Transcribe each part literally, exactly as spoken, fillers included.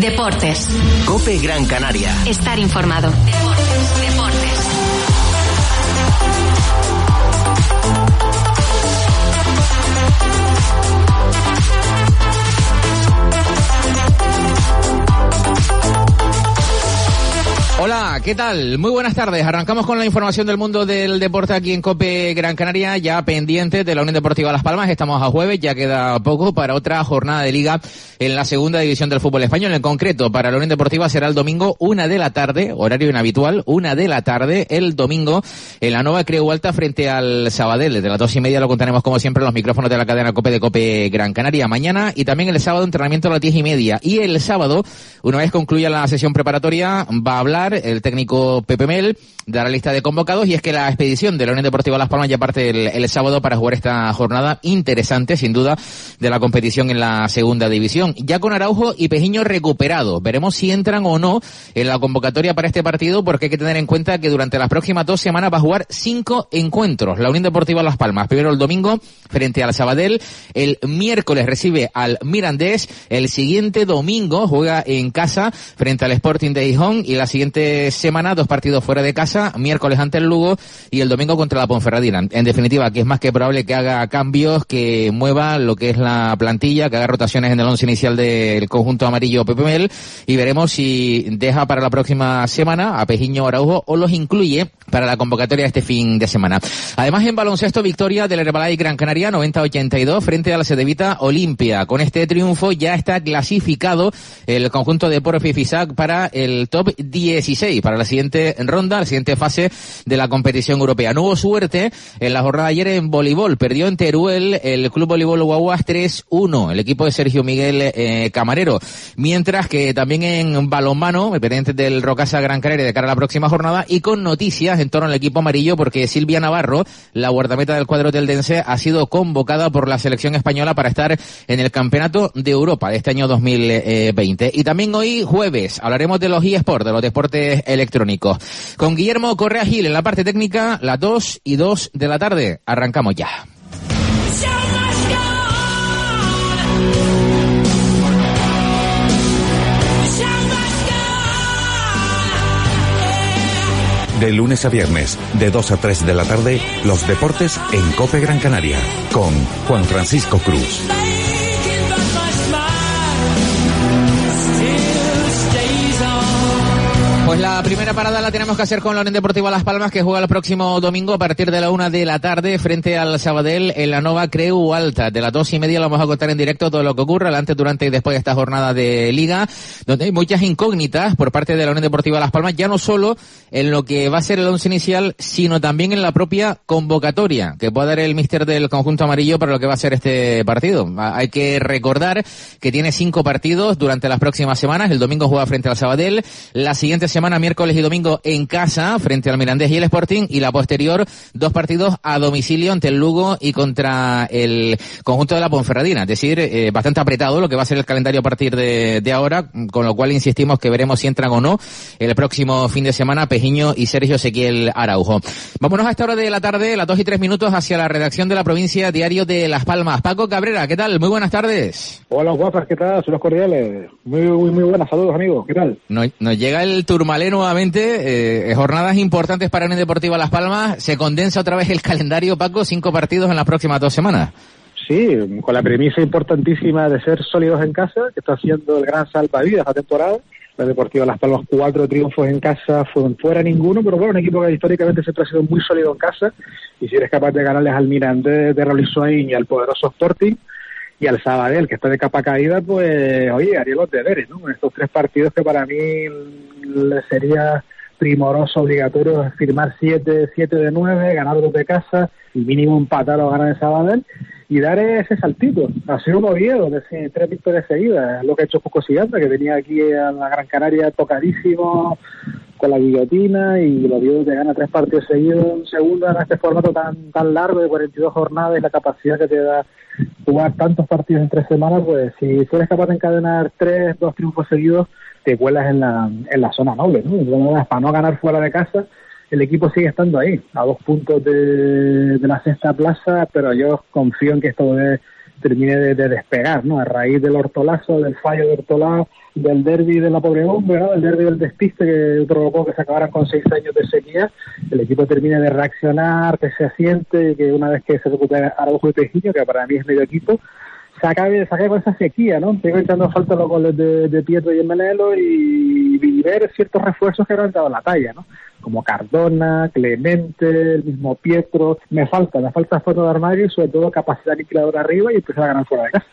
Deportes. COPE Gran Canaria. Estar informado. Deportes, deportes. Hola, ¿qué tal? Muy buenas tardes. Arrancamos con la información del mundo del deporte aquí en COPE Gran Canaria, ya pendiente de la Unión Deportiva Las Palmas. Estamos a jueves, ya queda poco para otra jornada de liga en la segunda división del fútbol español. En concreto, para la Unión Deportiva será el domingo una de la tarde, horario inhabitual, una de la tarde, el domingo en la Nueva Creu Alta frente al Sabadell. Desde las dos y media lo contaremos como siempre en los micrófonos de la cadena COPE de COPE Gran Canaria. Mañana y también el sábado entrenamiento a las diez y media. Y el sábado, una vez concluya la sesión preparatoria, va a hablar el técnico Pepe Mel de la lista de convocados, y es que la expedición de la Unión Deportiva Las Palmas ya parte el, el sábado para jugar esta jornada interesante, sin duda, de la competición en la segunda división. Ya con Araujo y Pejiño recuperados. Veremos si entran o no en la convocatoria para este partido, porque hay que tener en cuenta que durante las próximas dos semanas va a jugar cinco encuentros la Unión Deportiva Las Palmas. Primero el domingo frente al Sabadell, el miércoles recibe al Mirandés, el siguiente domingo juega en casa frente al Sporting de Gijón, y la siguiente semana dos partidos fuera de casa, miércoles ante el Lugo y el domingo contra la Ponferradina. En definitiva, que es más que probable que haga cambios, que mueva lo que es la plantilla, que haga rotaciones en el once inicial del conjunto amarillo Pepe Mel, y veremos si deja para la próxima semana a Pejiño Araujo o los incluye para la convocatoria de este fin de semana. Además, en baloncesto, victoria del Herbalife Gran Canaria noventa a ochenta y dos frente a la Cedevita Olimpia. Con este triunfo ya está clasificado el conjunto de Porfi Fisac para el top dieciséis, para la siguiente ronda, la siguiente fase de la competición europea. No hubo suerte en la jornada de ayer en voleibol. Perdió en Teruel el Club Voleibol Guaguas tres uno, el equipo de Sergio Miguel eh, Camarero. Mientras que también en balonmano, pendiente del Rocasa Gran Canaria de cara a la próxima jornada, y con noticias en torno al equipo amarillo, porque Silvia Navarro, la guardameta del cuadro teldense, ha sido convocada por la selección española para estar en el Campeonato de Europa de este año dos mil veinte. Y también hoy jueves hablaremos de los eSports, de los deportes electrónicos. Con Guillermo Correa Gil en la parte técnica, las dos y dos de la tarde. Arrancamos ya. De lunes a viernes, de dos a tres de la tarde, los deportes en COPE Gran Canaria, con Juan Francisco Cruz. Pues la primera parada la tenemos que hacer con la Unión Deportiva Las Palmas, que juega el próximo domingo a partir de la una de la tarde frente al Sabadell en la Nova Creu Alta. De las dos y media lo vamos a contar en directo todo lo que ocurre antes, durante y después de esta jornada de liga, donde hay muchas incógnitas por parte de la Unión Deportiva Las Palmas, ya no solo en lo que va a ser el once inicial, sino también en la propia convocatoria que puede dar el míster del conjunto amarillo para lo que va a ser este partido. Hay que recordar que tiene cinco partidos durante las próximas semanas. El domingo juega frente al Sabadell, la siguiente semana, miércoles y domingo, en casa frente al Mirandés y el Sporting, y la posterior dos partidos a domicilio ante el Lugo y contra el conjunto de la Ponferradina. Es decir, eh, bastante apretado lo que va a ser el calendario a partir de, de ahora, con lo cual insistimos que veremos si entran o no el próximo fin de semana Pejiño y Sergio Ezequiel Araujo. Vámonos a esta hora de la tarde, las dos y tres minutos, hacia la redacción de la Provincia Diario de Las Palmas. Paco Cabrera, ¿qué tal? Muy buenas tardes. Hola, guapas, ¿qué tal? Saludos cordiales. Muy, muy, muy buenas, saludos, amigos. ¿Qué tal? Nos, nos llega el Turmalé nuevamente, eh, jornadas importantes para Unión Deportiva Las Palmas. Se condensa otra vez el calendario, Paco, cinco partidos en las próximas dos semanas. Sí, con la premisa importantísima de ser sólidos en casa, que está haciendo el gran salvavidas esta temporada. La Deportiva Las Palmas, cuatro triunfos en casa, fuera ninguno, pero bueno, un equipo que históricamente siempre ha sido muy sólido en casa, y si eres capaz de ganarles al Mirandés de Raúl Suárez y al poderoso Sporting, y al Sabadell, que está de capa caída, pues, oye, haría los deberes, ¿no? Estos tres partidos que para mí sería primoroso, obligatorio, firmar siete, siete de nueve, ganar dos de casa, y mínimo empatar o ganar en Sabadell, y dar ese saltito. Ha sido un Oviedo, de tres victorias seguidas, es lo que ha hecho Fusco Siganda, que venía aquí a la Gran Canaria tocadísimo, con la guillotina, y el Oviedo te gana tres partidos seguidos en segunda, en este formato tan tan largo de cuarenta y dos jornadas, y la capacidad que te da jugar tantos partidos en tres semanas, pues si, si eres capaz de encadenar tres, dos triunfos seguidos, te cuelas en la en la zona noble, ¿no? Para no ganar fuera de casa, el equipo sigue estando ahí, a dos puntos de, de la sexta plaza, pero yo confío en que esto de, termine de, de despegar, ¿no? A raíz del Hortolazo, del fallo de Hortolá, del derbi de la pobredumbre, ¿no? El derbi del despiste que provocó que se acabaran con seis años de sequía, el equipo termine de reaccionar, que se asiente, y que una vez que se recupera Araujo y Pejillo, que para mí es medio equipo, se acabe, se acabe con esa sequía, ¿no? Tengo echando falta los goles de, de Pietro y Menelo y, y ver ciertos refuerzos que no han dado la talla, ¿no? Como Cardona, Clemente, el mismo Pietro. Me falta, me falta fondo de armario y sobre todo capacidad aniquiladora arriba y empezar a ganar fuera de casa.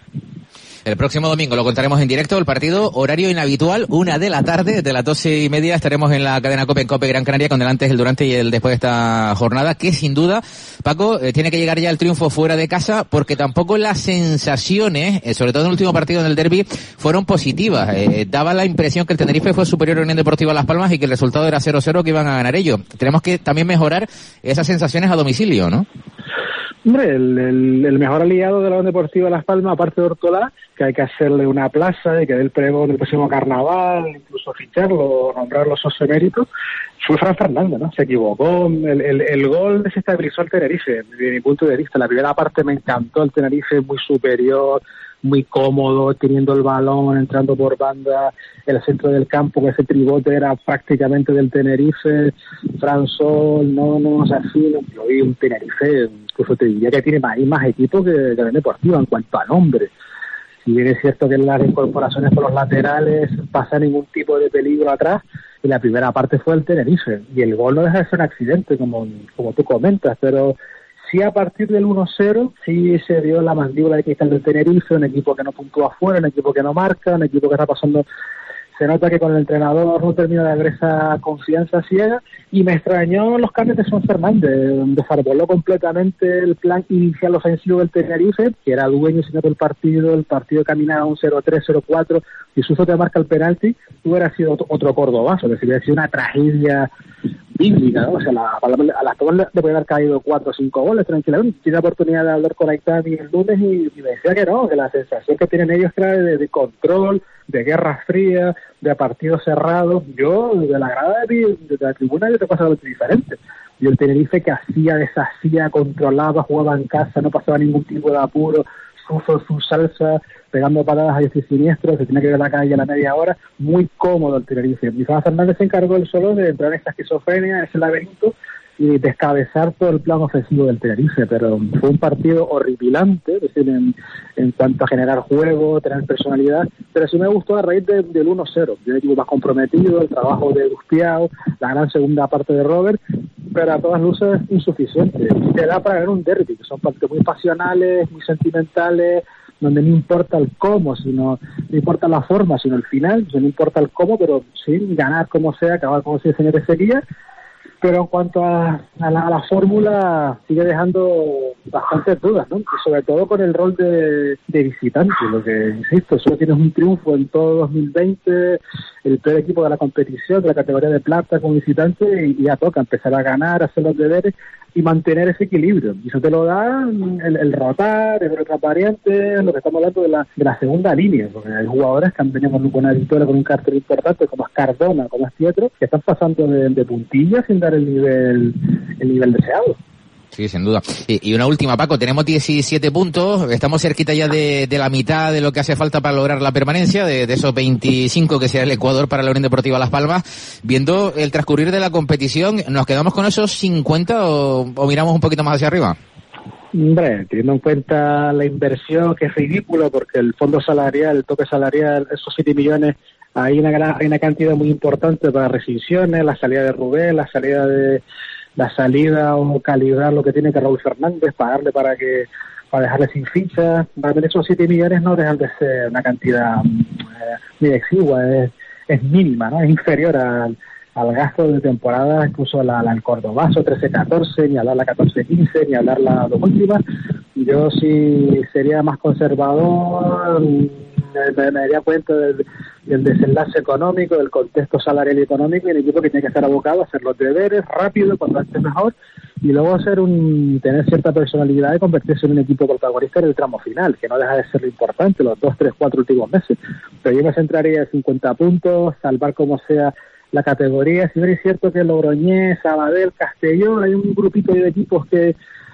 El próximo domingo lo contaremos en directo, el partido, horario inhabitual, una de la tarde, de las doce y media estaremos en la cadena COPE en COPE Gran Canaria con el antes, el durante y el después de esta jornada, que sin duda, Paco, eh, tiene que llegar ya el triunfo fuera de casa, porque tampoco las sensaciones, eh, sobre todo en el último partido en el derbi, fueron positivas. Eh, daba la impresión que el Tenerife fue superior a Unión Deportiva Las Palmas y que el resultado era cero cero, que iban a ganar ellos. Tenemos que también mejorar esas sensaciones a domicilio, ¿no? Hombre, el, el, el mejor aliado de la Unión Deportiva Las Palmas, aparte de Ortolá, que hay que hacerle una plaza y que dé el pregón del próximo carnaval, incluso ficharlo, nombrarlo socio emérito, fue Fran Fernández, ¿no? Se equivocó, el, el, el gol desestabilizó al Tenerife, desde mi punto de vista. La primera parte me encantó, el Tenerife muy superior, muy cómodo, teniendo el balón, entrando por banda, el centro del campo, que ese tribote era prácticamente del Tenerife, Fran Sol, no, no, o sea, sí, lo vi un Tenerife, incluso te diría que tiene más, más equipos que, que el Deportivo en cuanto a nombre. Si bien es cierto que en las incorporaciones por los laterales pasa ningún tipo de peligro atrás, y la primera parte fue el Tenerife, y el gol no deja de ser un accidente, como, como tú comentas, pero sí a partir del uno cero, sí se dio la mandíbula de cristal del Tenerife, un equipo que no puntúa afuera, un equipo que no marca, un equipo que está pasando. Se nota que con el entrenador no termina de haber esa confianza ciega, y me extrañó los cambios de Son Fernández. Desarboló completamente el plan inicial ofensivo del Tenerife, que era dueño y señor del partido, el partido caminaba un cero tres, cero cuatro, y Suso te marca el penalti, hubiera sido otro, otro cordobazo, es decir, hubiera sido una tragedia bíblica, ¿no? O sea, la, a, la, a las tomas le, le pueden haber caído cuatro o cinco goles tranquilamente. Tiene la oportunidad de hablar con Aitami el lunes y, y me decía que no, que la sensación que tienen ellos era de, de control, de guerra fría, de partidos cerrados. Yo, de la grada de, de la tribuna, yo te pasaba algo diferente. Y el Tenerife que hacía, deshacía, controlaba, jugaba en casa, no pasaba ningún tipo de apuro, Suso su salsa, pegando patadas a diestro y siniestro, se tenía que ir a la calle a la media hora, muy cómodo el Tenerife. Y Fran Fernández se encargó él solo de entrar en esa esquizofrenia, en ese laberinto, y descabezar todo el plan ofensivo del Tenerife, pero fue un partido horripilante, es decir, en, en cuanto a generar juego, tener personalidad, pero sí me gustó a raíz de, del uno cero, de un equipo más comprometido, el trabajo de Gustiao, la gran segunda parte de Robert, pero a todas luces insuficiente. Te da para ganar un derbi, que son partidos muy pasionales, muy sentimentales, donde no importa el cómo, sino no importa la forma, sino el final, no importa el cómo, pero sí, ganar como sea, acabar como se señor Ezequiel. Pero en cuanto a, a la, a la fórmula, sigue dejando bastantes dudas, ¿no? Y sobre todo con el rol de, de visitante, lo que, insisto, solo tienes un triunfo en todo dos mil veinte, el peor equipo de la competición, de la categoría de plata como visitante, y, y ya toca empezar a ganar, hacer los deberes y mantener ese equilibrio. Y eso te lo da el, el rotar, el ver otras variantes, lo que estamos hablando de la, de la segunda línea, porque hay jugadores que han tenido con una victoria, con un cartel importante, como es Cardona, como es Pietro, que están pasando de, de puntillas sin dar el nivel el nivel deseado. Sí, sin duda. Y, y una última, Paco, tenemos diecisiete puntos, estamos cerquita ya de, de la mitad de lo que hace falta para lograr la permanencia, de, de esos veinticinco que será el Ecuador para la Unión Deportiva Las Palmas. Viendo el transcurrir de la competición, ¿nos quedamos con esos cincuenta o, o miramos un poquito más hacia arriba? Hombre, teniendo en cuenta la inversión, que es ridículo, porque el fondo salarial, el tope salarial, esos siete millones, hay una, gran, hay una cantidad muy importante para rescisiones, la salida de Rubén, la salida de la salida o calibrar lo que tiene que Raúl Fernández, pagarle para que para dejarle sin ficha. Realmente esos siete millones no dejan de ser una cantidad eh, muy exigua, es, es mínima, ¿no? Es inferior al, al gasto de temporada, incluso la, la, el Cordobazo trece catorce, ni hablar la catorce quince, ni hablar la dos últimas. Yo sí sería más conservador, me, me daría cuenta del, del desenlace económico, del contexto salarial y económico, y el equipo que tiene que estar abocado a hacer los deberes rápido, cuando antes mejor, y luego hacer un tener cierta personalidad y convertirse en un equipo protagonista en el tramo final, que no deja de ser lo importante los dos, tres, cuatro últimos meses. Pero yo me centraría en cincuenta puntos, salvar como sea la categoría. Si no es cierto que Logroñés, Sabadell, Castellón, hay un grupito de equipos que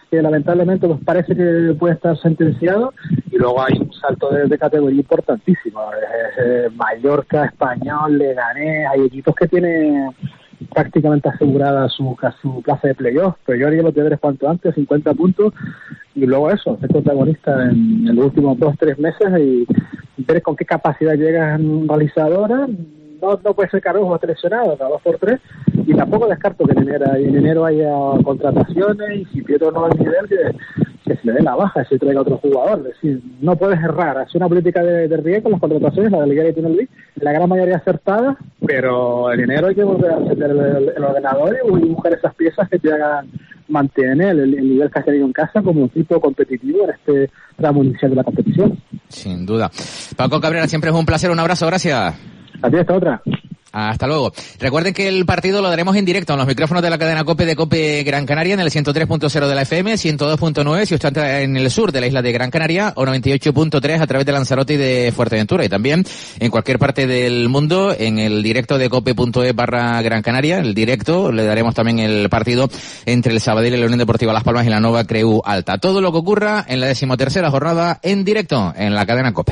que lamentablemente pues parece que puede estar sentenciado, y luego hay un salto de, de categoría importantísimo. Eh, eh, Mallorca, Español, Leganés, hay equipos que tienen prácticamente asegurada su, su plaza de playoff, pero yo haría los deberes cuanto antes, cincuenta puntos, y luego eso, ser protagonista en, en los últimos dos, tres meses y ver con qué capacidad llegan realizadoras. No, no puede ser Carlos seleccionado cada dos por tres, y tampoco descarto que en enero, en enero haya contrataciones, y si Pietro no va al nivel, que, que se le dé la baja, se traiga otro jugador. Es decir, no puedes errar, hacer una política de, de riesgo con las contrataciones, la de Liga y tiene Luis, la gran mayoría acertada, pero en enero hay que volver a encender el, el, el ordenador y buscar esas piezas que te hagan mantener el, el nivel que has tenido en casa como un tipo competitivo en este tramo inicial de la competición. Sin duda. Paco Cabrera, siempre es un placer, un abrazo, gracias. A ti, hasta otra. Hasta luego. Recuerden que el partido lo daremos en directo en los micrófonos de la cadena COPE de COPE Gran Canaria, en el ciento tres punto cero de la F M, ciento dos punto nueve si usted está en el sur de la isla de Gran Canaria, o noventa y ocho punto tres a través de Lanzarote y de Fuerteventura, y también en cualquier parte del mundo en el directo de cope.es barra Gran Canaria. El directo le daremos también el partido entre el Sabadell y la Unión Deportiva Las Palmas y la Nova Creu Alta. Todo lo que ocurra en la decimotercera jornada en directo en la cadena COPE.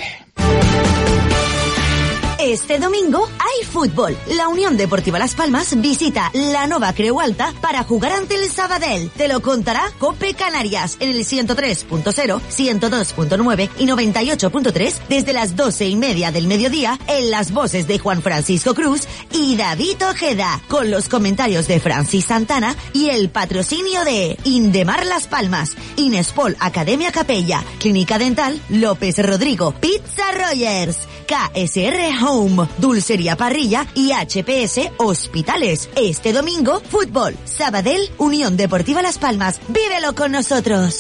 Este domingo hay fútbol. La Unión Deportiva Las Palmas visita la Nova Creu Alta para jugar ante el Sabadell. Te lo contará COPE Canarias en el ciento tres punto cero, ciento dos punto nueve y noventa y ocho punto tres desde las doce y media del mediodía, en las voces de Juan Francisco Cruz y David Ojeda, con los comentarios de Francis Santana y el patrocinio de Indemar Las Palmas, Inespol Academia Capella, Clínica Dental López Rodrigo, Pizza Rogers, K S R Home, Dulcería Parrilla y H P S Hospitales. Este domingo, fútbol, Sabadell, Unión Deportiva Las Palmas. ¡Vívelo con nosotros!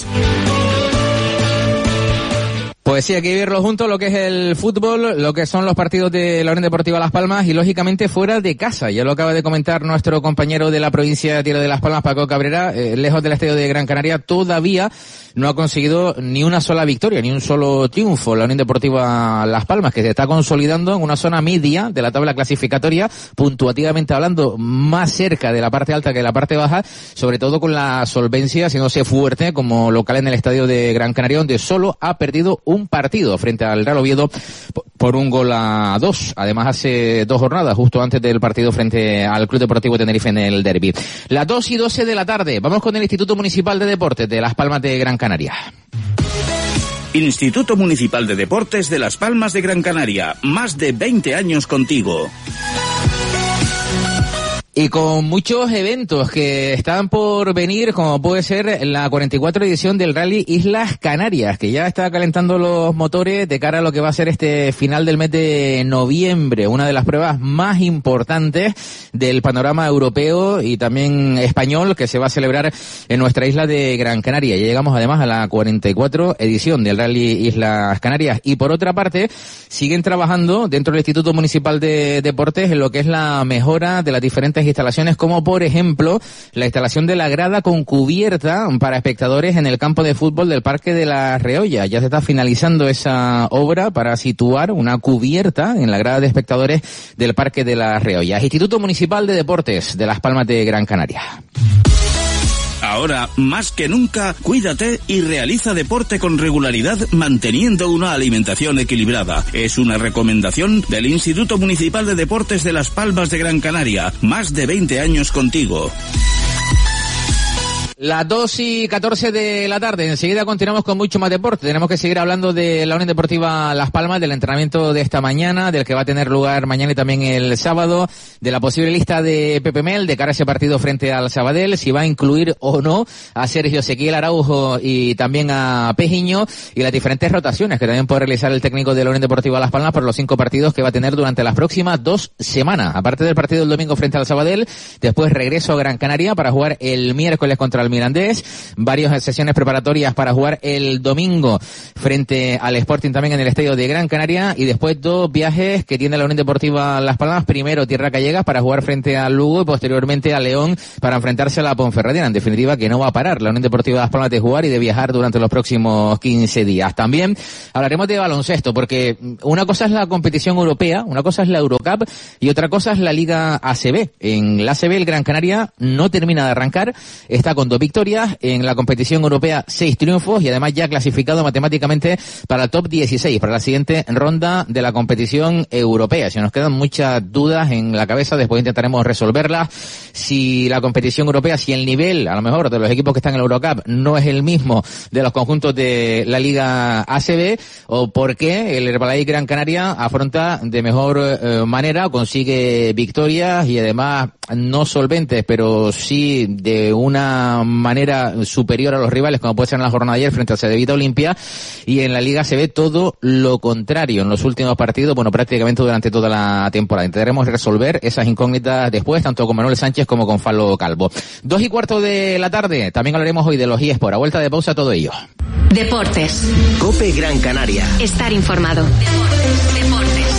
Pues sí, hay que vivirlo juntos, lo que es el fútbol, lo que son los partidos de la Unión Deportiva Las Palmas, y lógicamente fuera de casa. Ya lo acaba de comentar nuestro compañero de la provincia de Tierra de Las Palmas, Paco Cabrera, eh, lejos del estadio de Gran Canaria, todavía no ha conseguido ni una sola victoria, ni un solo triunfo la Unión Deportiva Las Palmas, que se está consolidando en una zona media de la tabla clasificatoria, puntuativamente hablando, más cerca de la parte alta que de la parte baja, sobre todo con la solvencia, haciéndose fuerte como local en el estadio de Gran Canaria, donde solo ha perdido un un partido frente al Real Oviedo por un gol a dos. Además, hace dos jornadas, justo antes del partido frente al Club Deportivo Tenerife en el derbi. Las dos y doce de la tarde. Vamos con el Instituto Municipal de Deportes de Las Palmas de Gran Canaria. Instituto Municipal de Deportes de Las Palmas de Gran Canaria. Más de veinte años contigo. Y con muchos eventos que están por venir, como puede ser la cuarenta y cuatro edición del Rally Islas Canarias, que ya está calentando los motores de cara a lo que va a ser este final del mes de noviembre, una de las pruebas más importantes del panorama europeo y también español que se va a celebrar en nuestra isla de Gran Canaria. Ya llegamos además a la cuarenta y cuatro edición del Rally Islas Canarias. Y por otra parte, siguen trabajando dentro del Instituto Municipal de Deportes en lo que es la mejora de las diferentes instalaciones, como por ejemplo la instalación de la grada con cubierta para espectadores en el campo de fútbol del Parque de la Reolla. Ya se está finalizando esa obra para situar una cubierta en la grada de espectadores del Parque de la Reolla. Instituto Municipal de Deportes de Las Palmas de Gran Canaria. Ahora, más que nunca, cuídate y realiza deporte con regularidad manteniendo una alimentación equilibrada. Es una recomendación del Instituto Municipal de Deportes de Las Palmas de Gran Canaria. Más de veinte años contigo. Las dos y catorce de la tarde. Enseguida continuamos con mucho más deporte. Tenemos que seguir hablando de la Unión Deportiva Las Palmas, del entrenamiento de esta mañana, del que va a tener lugar mañana y también el sábado, de la posible lista de Pepe Mel de cara a ese partido frente al Sabadell, si va a incluir o no a Sergio Ezequiel Araujo y también a Pejiño, y las diferentes rotaciones que también puede realizar el técnico de la Unión Deportiva Las Palmas por los cinco partidos que va a tener durante las próximas dos semanas. Aparte del partido del domingo frente al Sabadell, después regreso a Gran Canaria para jugar el miércoles contra el Mirandés, varias sesiones preparatorias para jugar el domingo frente al Sporting también en el estadio de Gran Canaria, y después dos viajes que tiene la Unión Deportiva Las Palmas, primero Tierra Gallega para jugar frente al Lugo y posteriormente a León para enfrentarse a la Ponferradina. En definitiva, que no va a parar la Unión Deportiva Las Palmas de jugar y de viajar durante los próximos quince días. También hablaremos de baloncesto, porque una cosa es la competición europea, una cosa es la Eurocup y otra cosa es la Liga A C B. En la A C B el Gran Canaria no termina de arrancar, está con dos ocho victorias, en la competición europea seis triunfos y además ya clasificado matemáticamente para el top dieciséis, para la siguiente ronda de la competición europea. Si nos quedan muchas dudas en la cabeza, después intentaremos resolverlas. Si la competición europea, si el nivel, a lo mejor, de los equipos que están en la Eurocup no es el mismo de los conjuntos de la Liga A C B, o por qué el Herbalife Gran Canaria afronta de mejor eh, manera, consigue victorias y además no solventes, pero sí de una manera superior a los rivales, como puede ser en la jornada de ayer frente al Cedevita Olimpia, y en la Liga se ve todo lo contrario en los últimos partidos, bueno, prácticamente durante toda la temporada. Intentaremos resolver esas incógnitas después, tanto con Manuel Sánchez como con Falo Calvo. Dos y cuarto de la tarde, también hablaremos hoy de los eSports. A vuelta de pausa, todo ello. Deportes. COPE Gran Canaria. Estar informado. Deportes. Deportes.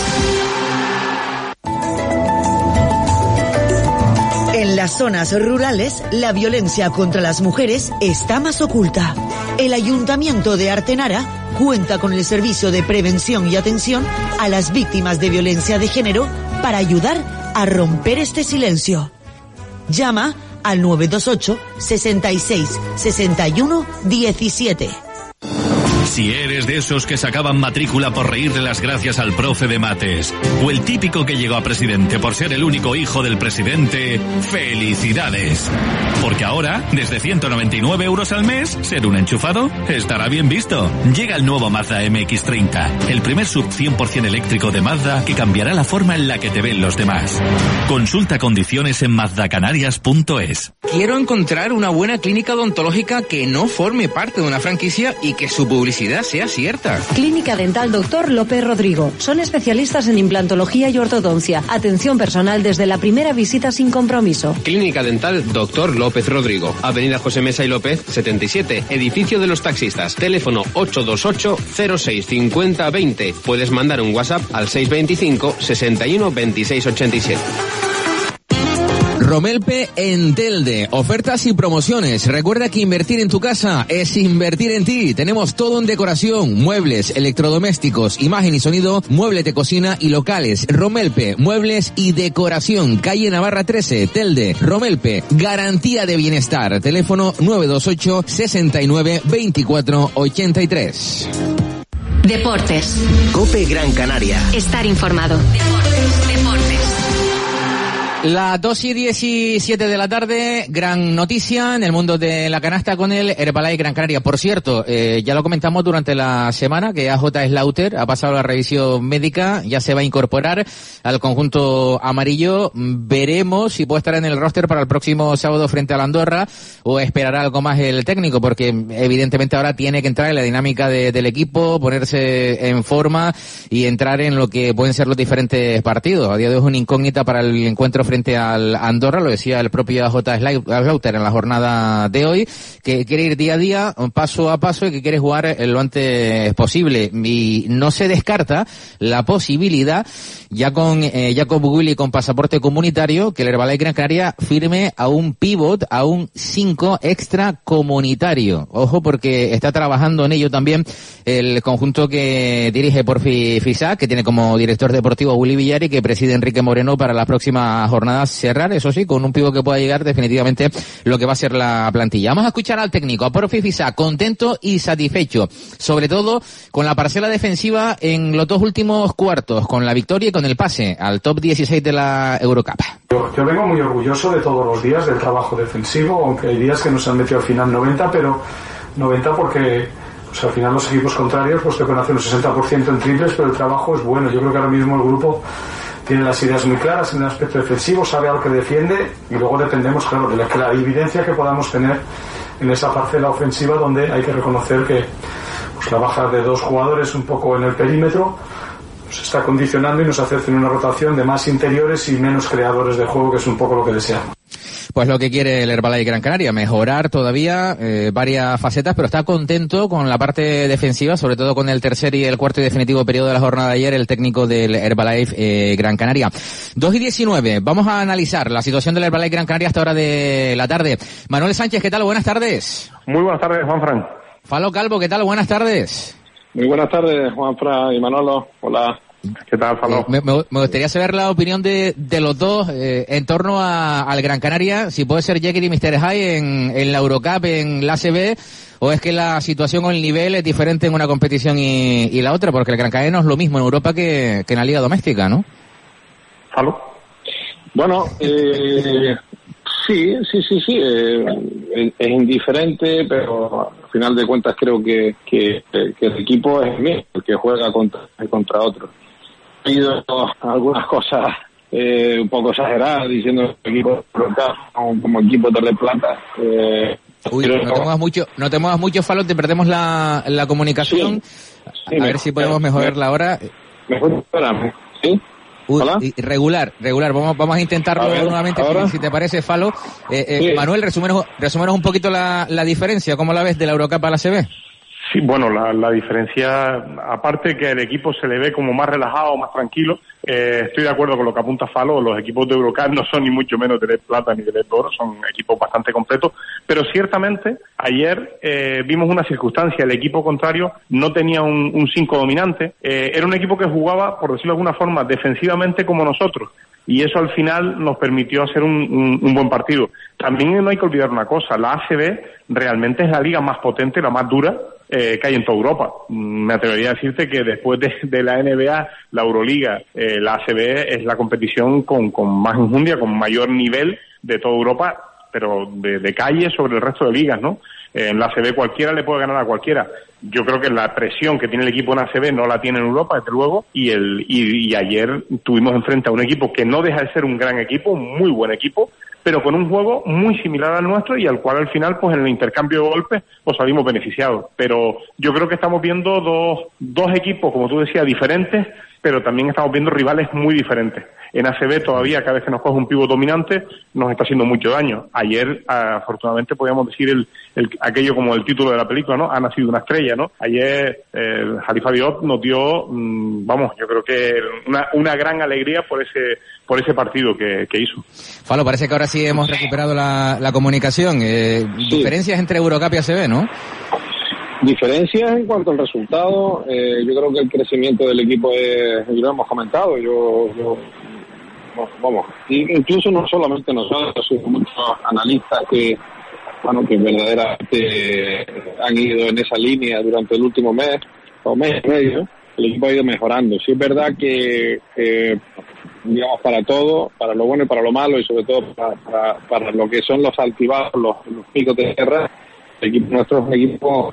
En las zonas rurales, la violencia contra las mujeres está más oculta. El Ayuntamiento de Artenara cuenta con el servicio de prevención y atención a las víctimas de violencia de género para ayudar a romper este silencio. Llama al nueve dos ocho, sesenta y seis, sesenta y uno, diecisiete. Si eres de esos que sacaban matrícula por reírle las gracias al profe de mates, o el típico que llegó a presidente por ser el único hijo del presidente, ¡felicidades! Porque ahora, desde ciento noventa y nueve euros al mes, ser un enchufado estará bien visto. Llega el nuevo Mazda M X treinta, el primer sub cien por ciento eléctrico de Mazda que cambiará la forma en la que te ven los demás. Consulta condiciones en mazda canarias punto es. Quiero encontrar una buena clínica odontológica que no forme parte de una franquicia y que su publicidad sea cierta. Clínica Dental Doctor López Rodrigo. Son especialistas en implantología y ortodoncia. Atención personal desde la primera visita sin compromiso. Clínica Dental Doctor López Rodrigo. Avenida José Mesa y López, setenta y siete. Edificio de los Taxistas. Teléfono ocho dos ocho, cero seis cinco cero dos cero. Puedes mandar un WhatsApp al seis veinticinco, sesenta y uno, veintiséis ochenta y siete. Romelpe en Telde. Ofertas y promociones. Recuerda que invertir en tu casa es invertir en ti. Tenemos todo en decoración, muebles, electrodomésticos, imagen y sonido, muebles de cocina y locales. Romelpe, muebles y decoración. Calle Navarra trece, Telde. Romelpe, garantía de bienestar. Teléfono nueve dos ocho, sesenta y nueve, veinticuatro ochenta y tres. Deportes. COPE Gran Canaria. Estar informado. Deportes. Deportes. Las dos y diecisiete de la tarde, gran noticia en el mundo de la canasta con el Herbalife Gran Canaria. Por cierto, eh, ya lo comentamos durante la semana que A J Slaughter ha pasado la revisión médica, ya se va a incorporar al conjunto amarillo. Veremos si puede estar en el roster para el próximo sábado frente a la Andorra o esperará algo más el técnico, porque evidentemente ahora tiene que entrar en la dinámica de, del equipo, ponerse en forma y entrar en lo que pueden ser los diferentes partidos. A día de hoy es una incógnita para el encuentro frente al Andorra, lo decía el propio A J Slaughter en la jornada de hoy, que quiere ir día a día, paso a paso, y que quiere jugar lo antes posible. Y no se descarta la posibilidad, ya con eh, Jacob Willy con pasaporte comunitario, que el Herbalife Gran Canaria firme a un pivot, a un cinco extra comunitario. Ojo, porque está trabajando en ello también el conjunto que dirige Porfi Fisac, que tiene como director deportivo a Willy Villar y que preside Enrique Moreno para la próxima jornada cerrar, eso sí, con un pívot que pueda llegar definitivamente lo que va a ser la plantilla. Vamos a escuchar al técnico, a Porfi Fisac, contento y satisfecho, sobre todo con la parcela defensiva en los dos últimos cuartos, con la victoria y con el pase al top dieciséis de la Eurocup. Yo, yo vengo muy orgulloso de todos los días del trabajo defensivo, aunque hay días que nos han metido al final noventa, pero noventa porque pues al final los equipos contrarios pues te pueden hacer un sesenta por ciento en triples, pero el trabajo es bueno. Yo creo que ahora mismo el grupo tiene las ideas muy claras en el aspecto defensivo, sabe a lo que defiende, y luego dependemos, claro, de la, de la evidencia que podamos tener en esa parcela ofensiva, donde hay que reconocer que pues, la baja de dos jugadores un poco en el perímetro nos está condicionando y nos hace hacer una rotación de más interiores y menos creadores de juego, que es un poco lo que deseamos. Pues lo que quiere el Herbalife Gran Canaria, mejorar todavía eh, varias facetas, pero está contento con la parte defensiva, sobre todo con el tercer y el cuarto y definitivo periodo de la jornada de ayer, el técnico del Herbalife eh, Gran Canaria. dos y diecinueve, vamos a analizar la situación del Herbalife Gran Canaria hasta hora de la tarde. Manuel Sánchez, ¿qué tal? Buenas tardes. Muy buenas tardes, Juanfran. Falo Calvo, ¿qué tal? Buenas tardes. Muy buenas tardes, Juanfran y Manolo. Hola. ¿Qué tal, Falo? Eh, me, me gustaría saber la opinión de, de los dos eh, en torno a, al Gran Canaria, si puede ser Jekyll y mister Hyde en, en la Eurocup, en la A C B, o es que la situación o el nivel es diferente en una competición y, y la otra, porque el Gran Canaria no es lo mismo en Europa que, que en la liga doméstica, ¿no? ¿Falo? Bueno, eh, sí, sí, sí, sí, eh, es, es indiferente, pero al final de cuentas creo que, que, que el equipo es el mismo, el que juega contra, contra otro. He oído algunas cosas eh, un poco exageradas diciendo que el equipo como, como equipo de Plata. Eh, Uy, no, no te muevas mucho, no te muevas mucho, Falo, te perdemos la, la comunicación. Sí, sí, a ver me, si podemos mejorarla ahora. Mejor esperamos, ¿sí? Uy, regular, regular. Vamos, vamos a intentarlo a ver, nuevamente, si, si te parece, Falo. Eh, eh, sí. Manuel, resúmenos, resúmenos un poquito la, la diferencia. ¿Cómo la ves de la Eurocup a la A C B? Sí, bueno, la, la diferencia, aparte que el equipo se le ve como más relajado, más tranquilo, eh, estoy de acuerdo con lo que apunta Falo, los equipos de Eurocup no son ni mucho menos de Led Plata ni de Led Oro, son equipos bastante completos, pero ciertamente ayer eh, vimos una circunstancia, el equipo contrario no tenía un, un cinco dominante, eh, era un equipo que jugaba, por decirlo de alguna forma, defensivamente como nosotros, y eso al final nos permitió hacer un, un, un buen partido. También no hay que olvidar una cosa, la A C B realmente es la liga más potente, la más dura eh, que hay en toda Europa. Me atrevería a decirte que después de, de la N B A, la Euroliga, eh, la A C B es la competición con, con más enjundia, con mayor nivel de toda Europa, pero de, de calle sobre el resto de ligas, ¿no? En la A C B cualquiera le puede ganar a cualquiera. Yo creo que la presión que tiene el equipo en A C B no la tiene en Europa, desde luego, y el y, y ayer tuvimos enfrente a un equipo que no deja de ser un gran equipo, un muy buen equipo, pero con un juego muy similar al nuestro y al cual al final, pues en el intercambio de golpes, pues salimos beneficiados. Pero yo creo que estamos viendo dos, dos equipos, como tú decías, diferentes, pero también estamos viendo rivales muy diferentes. En A C B todavía, cada vez que nos coge un pívot dominante, nos está haciendo mucho daño. Ayer, afortunadamente, podíamos decir el, el aquello como el título de la película, ¿no? Ha nacido una estrella, ¿no? Ayer el Khalifa Diop nos dio, mmm, vamos, yo creo que una, una gran alegría por ese por ese partido que, que hizo. Falo, parece que ahora sí hemos recuperado la, la comunicación. Eh, sí. Diferencias entre Eurocup y A C B, ¿no? Diferencias en cuanto al resultado, eh, yo creo que el crecimiento del equipo es, ya lo hemos comentado, yo, yo vamos, incluso no solamente nosotros, sino muchos analistas que, bueno, que verdaderamente han ido en esa línea durante el último mes o mes y medio, el equipo ha ido mejorando. Sí es verdad que, que digamos, para todo, para lo bueno y para lo malo, y sobre todo para, para, para lo que son los altibajos, los, los picos de guerra, el equipo nuestro es un equipo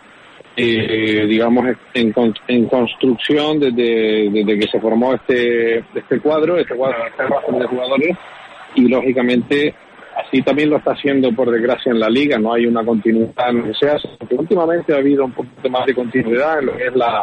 Eh, digamos en, en construcción desde, desde que se formó este este cuadro, este cuadro de jugadores, y lógicamente así también lo está haciendo, por desgracia, en la liga. No hay una continuidad en lo que se hace, porque últimamente ha habido un poquito más de continuidad en lo que es la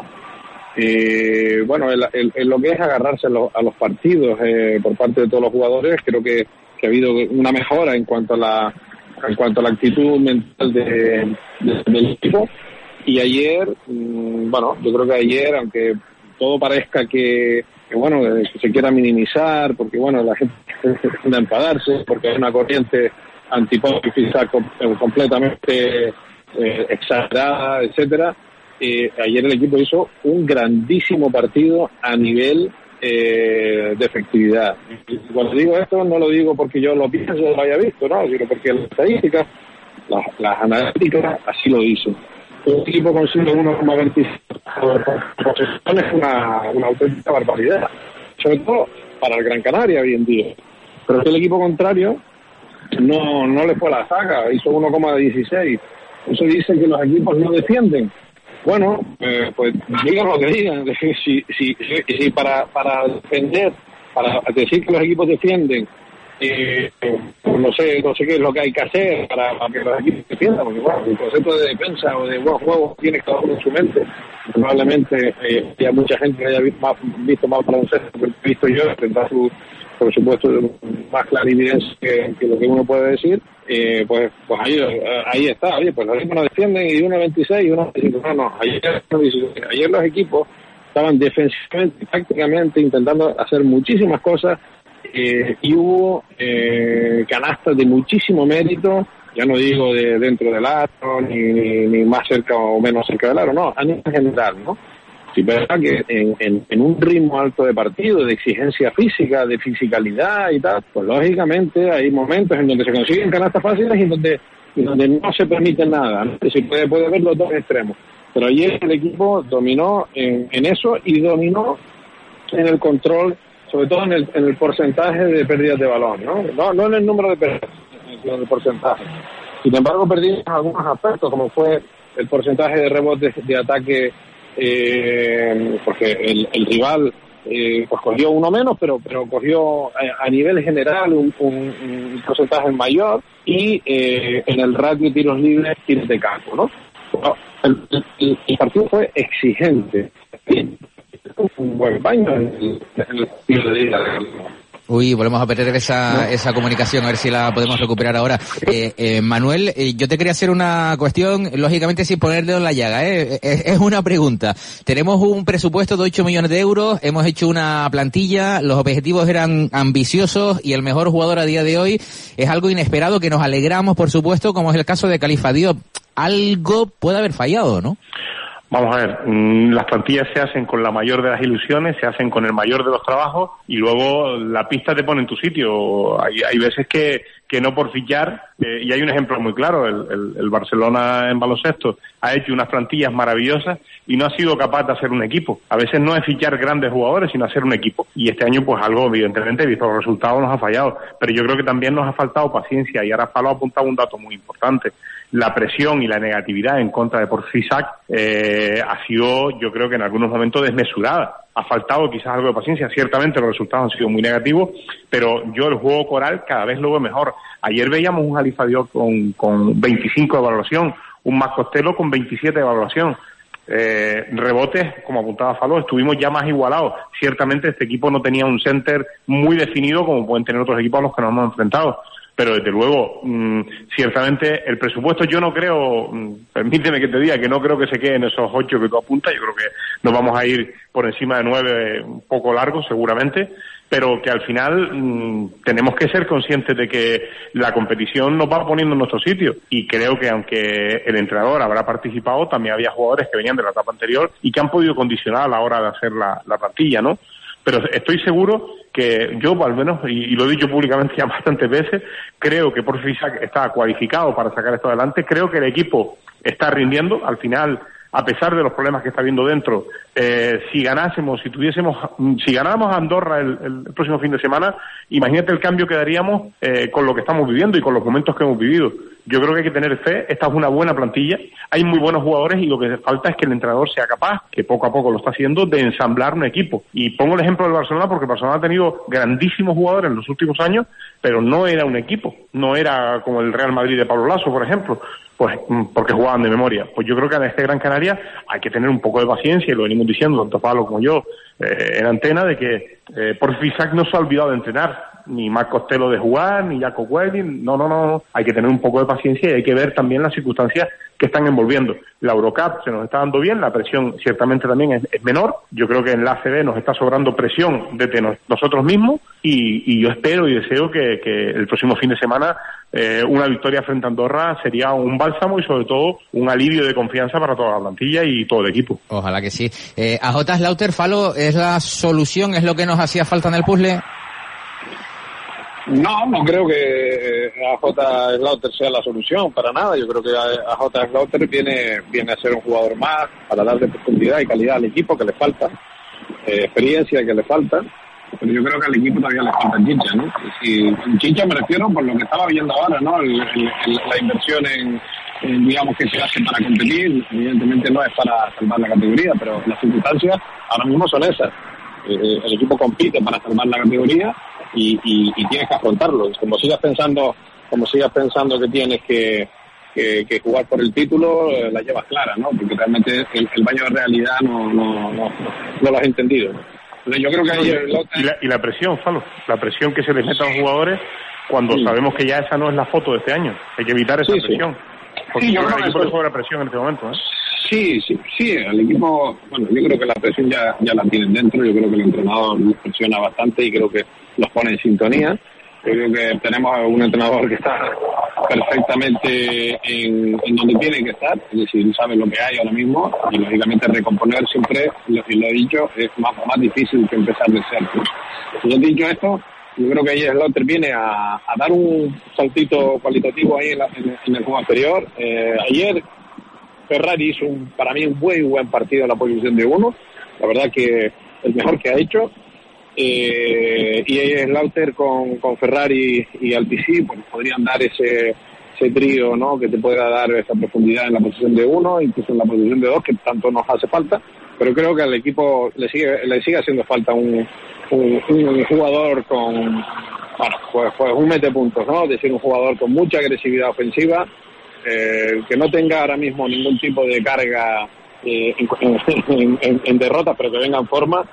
eh, bueno en, en, en lo que es agarrarse a los, a los partidos eh, por parte de todos los jugadores. Creo que, que ha habido una mejora en cuanto a la en cuanto a la actitud mental de, de, del equipo. Y ayer, bueno, yo creo que ayer, aunque todo parezca que, que bueno, que se quiera minimizar, porque bueno, la gente tiende a enfadarse, porque hay una corriente antipolítica completamente eh, exagerada, etcétera. Eh, ayer el equipo hizo un grandísimo partido a nivel eh, de efectividad. Y cuando digo esto, no lo digo porque yo lo pienso o lo haya visto, no, sino porque las estadísticas, las, las analíticas, así lo dicen. Un equipo consigue uno coma veinticinco posesiones es una, una auténtica barbaridad, sobre todo para el Gran Canaria hoy en día. Pero el equipo contrario no no le fue a la saga, hizo uno coma dieciséis. Eso dice que los equipos no defienden. Bueno, eh, pues digan lo que digan. Si, si, si, si para, para defender, para decir que los equipos defienden, Eh, no sé no sé qué es lo que hay que hacer para, para que los equipos defiendan, porque bueno, el concepto de defensa o de buen juego tiene cada uno en su mente. Probablemente eh, haya mucha gente que haya visto más, visto más baloncesto que he visto yo, tendrá su, por supuesto, más clarividencia que, que lo que uno puede decir. Eh, pues pues ahí ahí está. Oye, pues los equipos no defienden, y uno veintiséis y uno veinticinco. No, no, ayer, ayer los equipos estaban defensivamente, tácticamente intentando hacer muchísimas cosas. Eh, y hubo eh, canastas de muchísimo mérito, ya no digo de dentro del aro, ni, ni, ni más cerca o menos cerca del aro, no, a nivel general, ¿no? Sí, verdad que en, en, en un ritmo alto de partido, de exigencia física, de fisicalidad y tal, pues lógicamente hay momentos en donde se consiguen canastas fáciles y en donde, en donde no se permite nada, ¿no? Se puede, puede ver los dos extremos. Pero ayer el equipo dominó en, en eso y dominó en el control, sobre todo en el, en el porcentaje de pérdidas de balón, ¿no? No, no en el número de pérdidas, sino en el porcentaje. Sin embargo, perdimos algunos aspectos, como fue el porcentaje de rebotes de ataque, eh, porque el, el rival eh, pues cogió uno menos, pero pero cogió a, a nivel general un, un, un porcentaje mayor, y eh, en el ratio de tiros libres, tiros de campo, ¿no? El, el, el partido fue exigente. Un buen baño en el estilo de vida. Uy, volvemos a perder esa, esa comunicación, a ver si la podemos recuperar ahora. Eh, eh, Manuel, eh, yo te quería hacer una cuestión, lógicamente sin poner dedo en la llaga, ¿eh? Es, es una pregunta. Tenemos un presupuesto de ocho millones de euros, hemos hecho una plantilla, los objetivos eran ambiciosos y el mejor jugador a día de hoy es algo inesperado que nos alegramos, por supuesto, como es el caso de Khalifa Diop. Algo puede haber fallado, ¿no? Vamos a ver, las plantillas se hacen con la mayor de las ilusiones, se hacen con el mayor de los trabajos y luego la pista te pone en tu sitio. Hay, hay veces que, que no por fichar, eh, y hay un ejemplo muy claro, el, el, el Barcelona en baloncesto ha hecho unas plantillas maravillosas y no ha sido capaz de hacer un equipo. A veces no es fichar grandes jugadores, sino hacer un equipo. Y este año, pues algo, evidentemente, visto los resultados, nos ha fallado. Pero yo creo que también nos ha faltado paciencia, y ahora Falo ha apuntado un dato muy importante. La presión y la negatividad en contra de Porfisac eh, ha sido, yo creo que en algunos momentos, desmesurada. Ha faltado quizás algo de paciencia. Ciertamente los resultados han sido muy negativos, pero yo el juego coral cada vez lo veo mejor. Ayer veíamos un Khalifa Diop con, con veinticinco de valoración, un Marc Costello con veintisiete de valoración. Eh, rebotes, como apuntaba Falo, estuvimos ya más igualados. Ciertamente este equipo no tenía un center muy definido como pueden tener otros equipos a los que nos hemos enfrentado. Pero desde luego, mmm, ciertamente el presupuesto, yo no creo, mmm, permíteme que te diga que no creo que se quede en esos ocho que tú apuntas. Yo creo que nos vamos a ir por encima de nueve, un poco largo seguramente, pero que al final mmm, tenemos que ser conscientes de que la competición nos va poniendo en nuestro sitio, y creo que aunque el entrenador habrá participado, también había jugadores que venían de la etapa anterior y que han podido condicionar a la hora de hacer la, la plantilla, ¿no? Pero estoy seguro que yo, al menos, y, y lo he dicho públicamente ya bastantes veces, creo que Porfisac está cualificado para sacar esto adelante. Creo que el equipo está rindiendo. Al final, a pesar de los problemas que está habiendo dentro, eh, si ganásemos, si tuviésemos, si ganáramos a Andorra el, el próximo fin de semana, imagínate el cambio que daríamos eh, con lo que estamos viviendo y con los momentos que hemos vivido. Yo creo que hay que tener fe. Esta es una buena plantilla, hay muy buenos jugadores, y lo que falta es que el entrenador sea capaz, que poco a poco lo está haciendo, de ensamblar un equipo. Y pongo el ejemplo del Barcelona, porque el Barcelona ha tenido grandísimos jugadores en los últimos años, pero no era un equipo, no era como el Real Madrid de Pablo Lasso, por ejemplo, pues porque jugaban de memoria. Pues yo creo que en este Gran Canaria hay que tener un poco de paciencia, y lo venimos diciendo tanto Pablo como yo eh, en antena, de que eh, Porfisac no se ha olvidado de entrenar, ni Marc Costello de jugar, ni Jacob Welling. No, no, no, hay que tener un poco de paciencia y hay que ver también las circunstancias que están envolviendo. La Eurocup se nos está dando bien, la presión ciertamente también es, es menor. Yo creo que en la A C B nos está sobrando presión desde nos, nosotros mismos, y, y yo espero y deseo que, que el próximo fin de semana eh, una victoria frente a Andorra sería un bálsamo y sobre todo un alivio de confianza para toda la plantilla y todo el equipo. Ojalá que sí. Eh, A J Slaughter, Falo, ¿es la solución? ¿Es lo que nos hacía falta en el puzzle? No, no creo que A J Slaughter sea la solución, para nada. Yo creo que A J Slaughter viene, viene a ser un jugador más para darle profundidad y calidad al equipo que le falta, eh, experiencia que le falta, pero yo creo que al equipo todavía le falta chicha, ¿no? Y en chicha me refiero por lo que estaba viendo ahora, ¿no? El, el, el, la inversión en, en, digamos, que se hace para competir, evidentemente no es para salvar la categoría, pero las circunstancias ahora mismo son esas. Eh, el equipo compite para salvar la categoría, y, y, y tienes que afrontarlo. Como sigas pensando, como sigas pensando que tienes que, que, que jugar por el título, eh, la llevas clara, ¿no? Porque realmente el, el baño de realidad no, no, no, no lo has entendido, ¿no? Entonces yo creo que hay el... y, la, y la presión, Falo, la presión que se les mete a los jugadores cuando sí. sabemos que ya esa no es la foto de este año. Hay que evitar esa sí, presión. Sí. Porque sí, yo creo que el equipo le sobra presión en este momento, ¿eh? Sí, sí, sí, el equipo, bueno, yo creo que la presión ya, ya la tienen dentro. Yo creo que el entrenador los presiona bastante y creo que los pone en sintonía. Yo creo que tenemos un entrenador que está perfectamente en, en donde tiene que estar, es decir, sabe lo que hay ahora mismo y lógicamente recomponer siempre, lo, lo he dicho, es más, más difícil que empezar de cero. Si yo he dicho esto, yo creo que ayer Slaughter viene a, a dar un saltito cualitativo ahí en, la, en, en el juego anterior. Eh, ayer Ferrari hizo un, para mí un muy buen partido en la posición de uno, la verdad que el mejor que ha hecho. Eh, y Slaughter con, con Ferrari y Alpecin pues podrían dar ese ese trío, ¿no?, que te pueda dar esa profundidad en la posición de uno, incluso en la posición de dos, que tanto nos hace falta. Pero creo que al equipo le sigue le sigue haciendo falta un, un, un jugador con, bueno, pues, pues un metepuntos, ¿no? Es decir, un jugador con mucha agresividad ofensiva, eh, que no tenga ahora mismo ningún tipo de carga eh, en, en, en, en derrotas, pero que venga en forma.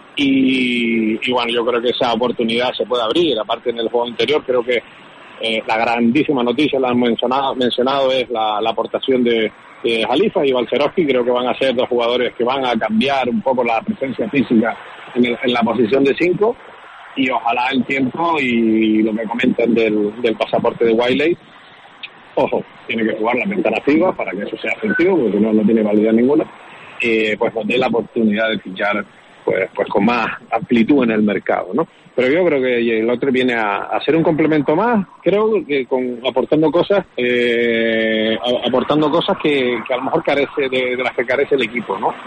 Y, y bueno, yo creo que esa oportunidad se puede abrir. Aparte, en el juego anterior creo que eh, la grandísima noticia, la han mencionado, mencionado es la, la aportación de, de Jalifa y Balcerowski. Creo que van a ser dos jugadores que van a cambiar un poco la presencia física en, el, en la posición de cinco, y ojalá el tiempo y lo que comentan del, del pasaporte de Wiley, ojo, tiene que jugar la ventana FIBA para que eso sea efectivo, porque no, no tiene validez ninguna, eh, pues nos dé la oportunidad de fichar pues pues con más amplitud en el mercado, ¿no? Pero yo creo que el otro viene a, a hacer un complemento más, creo que con aportando cosas, eh, a, aportando cosas que, que a lo mejor carece de, de las que carece el equipo, ¿no?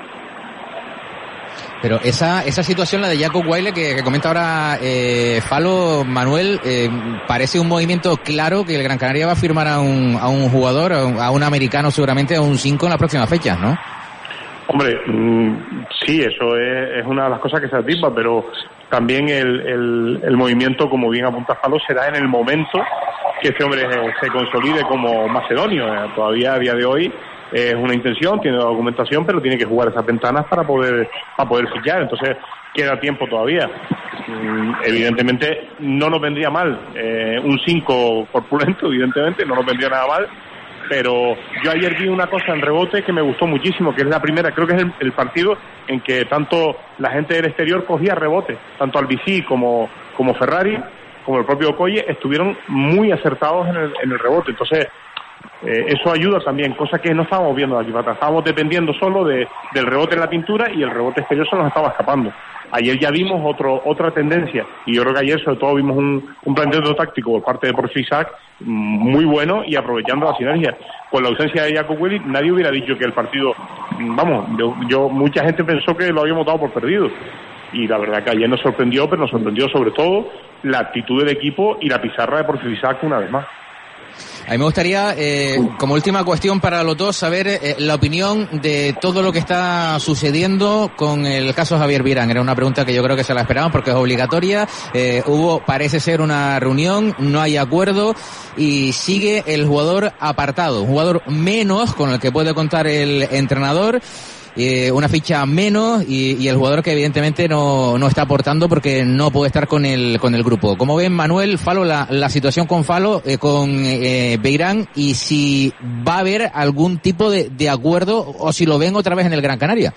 Pero esa esa situación, la de Jacob Wiley, que, que comenta ahora eh, Falo, Manuel, eh, parece un movimiento claro que el Gran Canaria va a firmar a un a un jugador, a un, a un americano seguramente, a un cinco en las próximas fechas, ¿no? Hombre, mmm, sí, eso es, es una de las cosas que se atisba, pero también el, el, el movimiento, como bien apunta Falo, será en el momento que este hombre se consolide como macedonio. Eh, todavía a día de hoy es una intención, tiene documentación, pero tiene que jugar esas ventanas para poder para poder fichar. Entonces queda tiempo todavía. Mm, evidentemente no nos vendría mal eh, un cinco corpulento, evidentemente no nos vendría nada mal. Pero yo ayer vi una cosa en rebote que me gustó muchísimo, que es la primera, creo que es el, el partido en que tanto la gente del exterior cogía rebote, tanto Alpecin como, como Ferrari, como el propio Okoye, estuvieron muy acertados en el, en el rebote. Entonces, eh, eso ayuda también, cosa que no estábamos viendo de aquí para atrás. Estábamos dependiendo solo de, del rebote en la pintura y el rebote exterior se nos estaba escapando. Ayer ya vimos otro, otra tendencia, y yo creo que ayer sobre todo vimos un, un planteamiento táctico por parte de Porfisac muy bueno y aprovechando la sinergia. Con la ausencia de Jacob Willy, nadie hubiera dicho que el partido, vamos, yo, yo mucha gente pensó que lo habíamos dado por perdido. Y la verdad que ayer nos sorprendió, pero nos sorprendió sobre todo la actitud del equipo y la pizarra de Porfisac una vez más. A mí me gustaría, eh, como última cuestión para los dos, saber eh, la opinión de todo lo que está sucediendo con el caso Javier Virán. Era una pregunta que yo creo que se la esperaban porque es obligatoria. Eh, hubo, parece ser, una reunión, no hay acuerdo y sigue el jugador apartado. Un jugador menos con el que puede contar el entrenador. Eh, una ficha menos y, y el jugador que evidentemente no, no está aportando porque no puede estar con el con el grupo. ¿Cómo ven, Manuel, Falo, la, la situación con Falo, eh, con eh, Beirán, y si va a haber algún tipo de, de acuerdo o si lo ven otra vez en el Gran Canaria?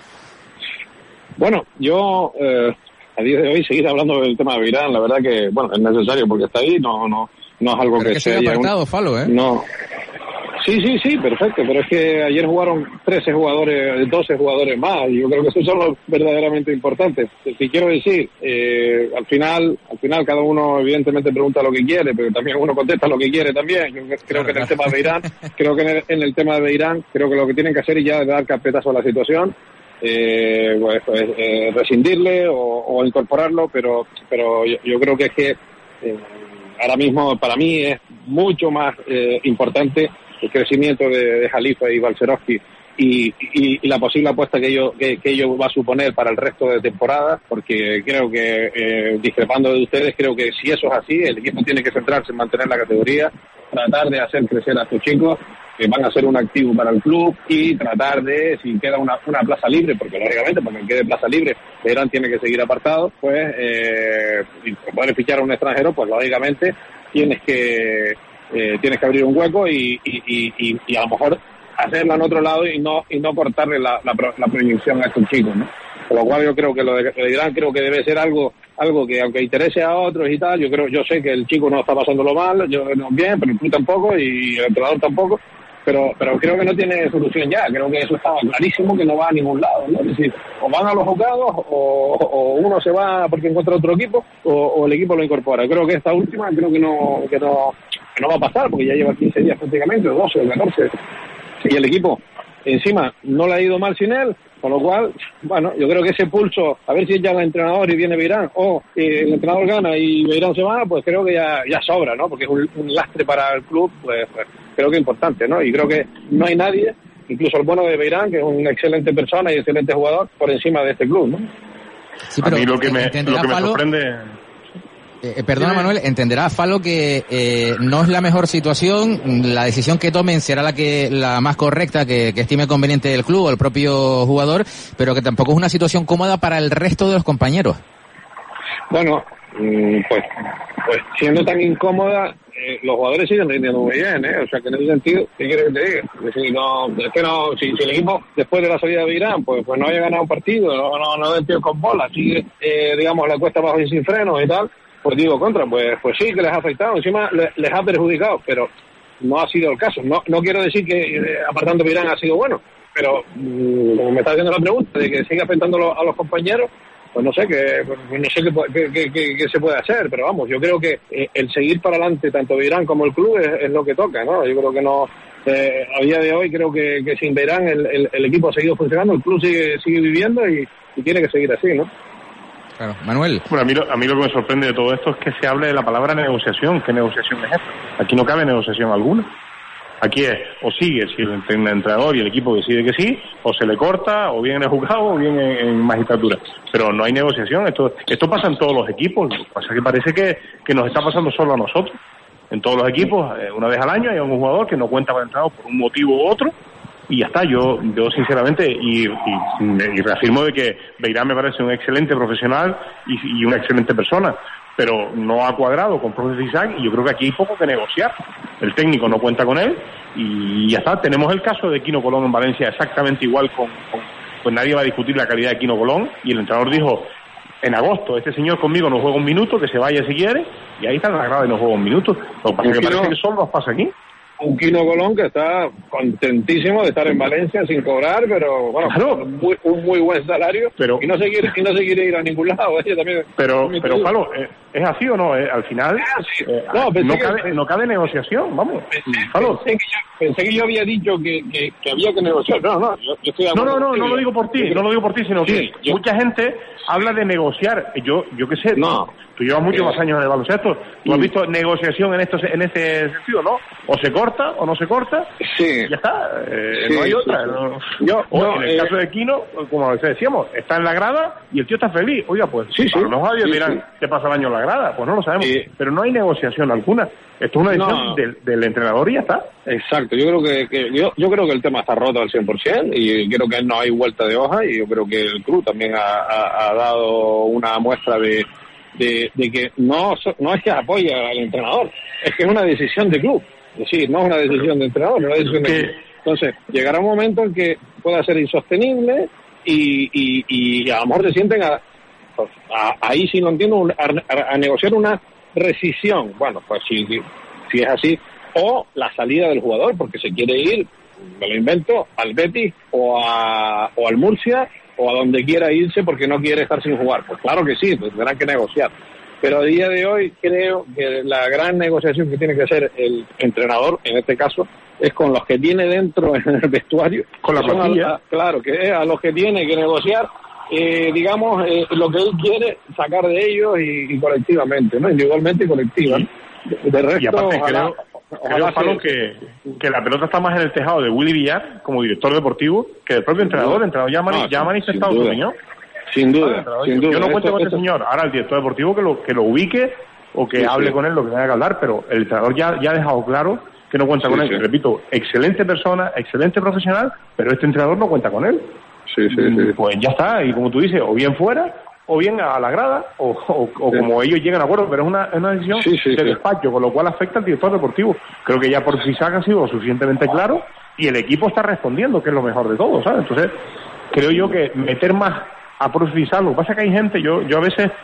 Bueno, yo eh, a día de hoy seguir hablando del tema de Beirán, la verdad que, bueno, es necesario porque está ahí, no no no es algo pero que, que se haya apartado, un... Falo, ¿eh? No. Sí, sí, sí, perfecto, pero es que ayer jugaron trece jugadores, doce jugadores más, y yo creo que esos son los verdaderamente importantes. Si quiero decir, eh, al final, al final cada uno evidentemente pregunta lo que quiere, pero también uno contesta lo que quiere también. Yo creo que en el tema de Irán, creo que en el, en el tema de Irán, creo que lo que tienen que hacer es ya dar carpetazo a la situación, eh, pues, pues eh, rescindirle o, o incorporarlo, pero, pero yo, yo creo que es que eh, ahora mismo para mí es mucho más eh, importante el crecimiento de, de Jalifa y Balcerowski y, y, y la posible apuesta que ello, que, que ello va a suponer para el resto de temporada, porque creo que, eh, discrepando de ustedes, creo que si eso es así, el equipo tiene que centrarse en mantener la categoría, tratar de hacer crecer a estos chicos, que van a ser un activo para el club, y tratar de, si queda una, una plaza libre, porque lógicamente, porque quede plaza libre, Verán tiene que seguir apartado, pues, eh, y poder fichar a un extranjero, pues lógicamente tienes que Eh, tienes que abrir un hueco y, y, y, y a lo mejor hacerlo en otro lado y no y no cortarle la, la, la proyección a estos chicos, ¿no? Por lo cual yo creo que lo de Irán creo que debe ser algo algo que aunque interese a otros y tal, yo creo, yo sé que el chico no está pasándolo mal, yo no bien, pero el club tampoco y el entrenador tampoco, pero pero creo que no tiene solución ya, creo que eso estaba clarísimo que no va a ningún lado, ¿no? Es decir, o van a los juzgados o, o uno se va porque encuentra otro equipo o, o el equipo lo incorpora. Creo que esta última creo que no que no, que no va a pasar porque ya lleva quince días prácticamente, o doce o catorce, y el equipo encima no le ha ido mal sin él. Con lo cual, bueno, yo creo que ese pulso, a ver si ya el entrenador y viene Beirán, o eh, el entrenador gana y Beirán se va, pues creo que ya, ya sobra, ¿no? Porque es un, un lastre para el club, pues, pues creo que es importante, ¿no? Y creo que no hay nadie, incluso el bueno de Beirán, que es una excelente persona y excelente jugador, por encima de este club, ¿no? Sí, pero a mí lo que me, lo que me sorprende... Eh, perdona, Manuel, entenderá Falo que eh, no es la mejor situación, la decisión que tomen será la que la más correcta que, que estime conveniente el club o el propio jugador, pero que tampoco es una situación cómoda para el resto de los compañeros. Bueno, pues, pues siendo tan incómoda, eh, los jugadores siguen rindiendo muy bien, ¿eh? O sea que en ese sentido, ¿qué quieres que te diga? Es decir, no, es que no, si, si el equipo después de la salida de Irán, pues, pues no haya ganado un partido, no, no, no den pie con bola, sigue, eh, digamos, la cuesta abajo y sin frenos y tal. Pues digo, contra, pues pues sí que les ha afectado, encima les, les ha perjudicado, pero no ha sido el caso. No no quiero decir que eh, apartando Pirán ha sido bueno, pero mmm, como me está haciendo la pregunta de que sigue afectando a los, a los compañeros, pues no sé qué pues no sé qué, qué, qué, qué se puede hacer, pero vamos, yo creo que eh, el seguir para adelante, tanto Beirán como el club, es, es lo que toca, ¿no? Yo creo que no, eh, a día de hoy creo que, que sin Beirán el, el, el equipo ha seguido funcionando, el club sigue sigue viviendo y, y tiene que seguir así, ¿no? Claro. Manuel. Bueno, a mí, lo, a mí lo que me sorprende de todo esto es que se hable de la palabra negociación. ¿Qué negociación es esta? Aquí no cabe negociación alguna. Aquí es, o sigue si el entrenador y el equipo decide que sí, o se le corta, o bien en el juzgado, o bien en, en magistratura. Pero no hay negociación. Esto esto pasa en todos los equipos. Lo que pasa es que parece que, que nos está pasando solo a nosotros. En todos los equipos, una vez al año hay un jugador que no cuenta con el entrenador por un motivo u otro, y ya está. Yo yo sinceramente, y, y, y reafirmo de que Beirán me parece un excelente profesional y, y una excelente persona, pero no ha cuadrado con Profesor Isaac, y yo creo que aquí hay poco que negociar. El técnico no cuenta con él y ya está. Tenemos el caso de Quino Colón en Valencia exactamente igual, con, con pues nadie va a discutir la calidad de Quino Colón, y el entrenador dijo en agosto, este señor conmigo no juega un minuto, que se vaya si quiere, y ahí está en la grada y no juega un minuto. Lo que pasa es que parece que solo nos pasa aquí. Un Quino Colón que está contentísimo de estar en Valencia sin cobrar, pero bueno, claro, un, muy, un muy buen salario, pero, y no se quiere y no se quiere ir a ningún lado. Ella también, pero, pero Pablo, ¿es, ¿es así o no? Eh, al final ah, sí. eh, no, no, que, cabe, no cabe negociación, vamos. Pensé, Pablo. Pensé, que yo, pensé que yo había dicho que, que, que había que negociar. No, no, yo, yo estoy de no, no, no, no lo digo por ti, no lo digo por ti, sino sí, que yo, mucha gente habla de negociar. Yo, yo qué sé. No. Tú llevas muchos más años en el baloncesto. ¿Tú has visto negociación en estos en ese sentido, no? O se corta o no se corta. Sí. Ya está. Eh, sí, no hay otra. Sí. No. Yo, o no, en el eh, caso de Quino, como decíamos, está en la grada y el tío está feliz. Oiga, pues, sí, sí. no sabía, sí, dirán, sí. ¿qué pasa el año en la grada? Pues no lo sabemos. Sí. Pero no hay negociación alguna. Esto es una decisión no. del, del entrenador y ya está. Exacto. Yo creo que, que yo, yo creo que el tema está roto al cien por ciento y creo que no hay vuelta de hoja, y yo creo que el club también ha, ha, ha dado una muestra de De, de que no no es que apoya al entrenador, es que es una decisión de club, es decir, no es una decisión de entrenador, es una decisión de club. Entonces, llegará un momento en que pueda ser insostenible y, y, y a lo mejor se sienten a, a, ahí sí no entiendo, a, a, a negociar una rescisión, bueno, pues si, si es así, o la salida del jugador porque se quiere ir, me lo invento, al Betis o, a, o al Murcia, o a donde quiera irse porque no quiere estar sin jugar. Pues claro que sí, pues tendrán que negociar. Pero a día de hoy creo que la gran negociación que tiene que hacer el entrenador, en este caso, es con los que tiene dentro en el vestuario. Con la plantilla. Claro, que es a los que tiene que negociar, eh, digamos, eh, lo que él quiere sacar de ellos y, y colectivamente, ¿no? Individualmente y colectiva. De, de resto, y aparte, ojalá, creo, creo Pablo, que, que la pelota está más en el tejado de Willy Villar, como director deportivo, que del propio entrenador. El entrenador ya, mani, no, ya ha manifestado su opinión. Sin duda, sin duda. Yo no cuento esto, con esto... este señor. Ahora el director deportivo que lo que lo ubique o que sí, hable sí. con él lo que tenga que hablar, pero el entrenador ya, ya ha dejado claro que no cuenta sí, con él. Sí. Repito, excelente persona, excelente profesional, pero este entrenador no cuenta con él. Sí, sí, sí. Pues ya está, y como tú dices, o bien fuera, o bien a la grada, o, o, o sí. como ellos llegan a acuerdo, pero es una, es una decisión sí, sí, de sí. despacho, con lo cual afecta al director deportivo. Creo que ya por Fisac ha sido suficientemente claro, y el equipo está respondiendo, que es lo mejor de todo, ¿sabes? Entonces, creo yo que meter más a profundizar. Lo que pasa es que hay gente, yo yo a veces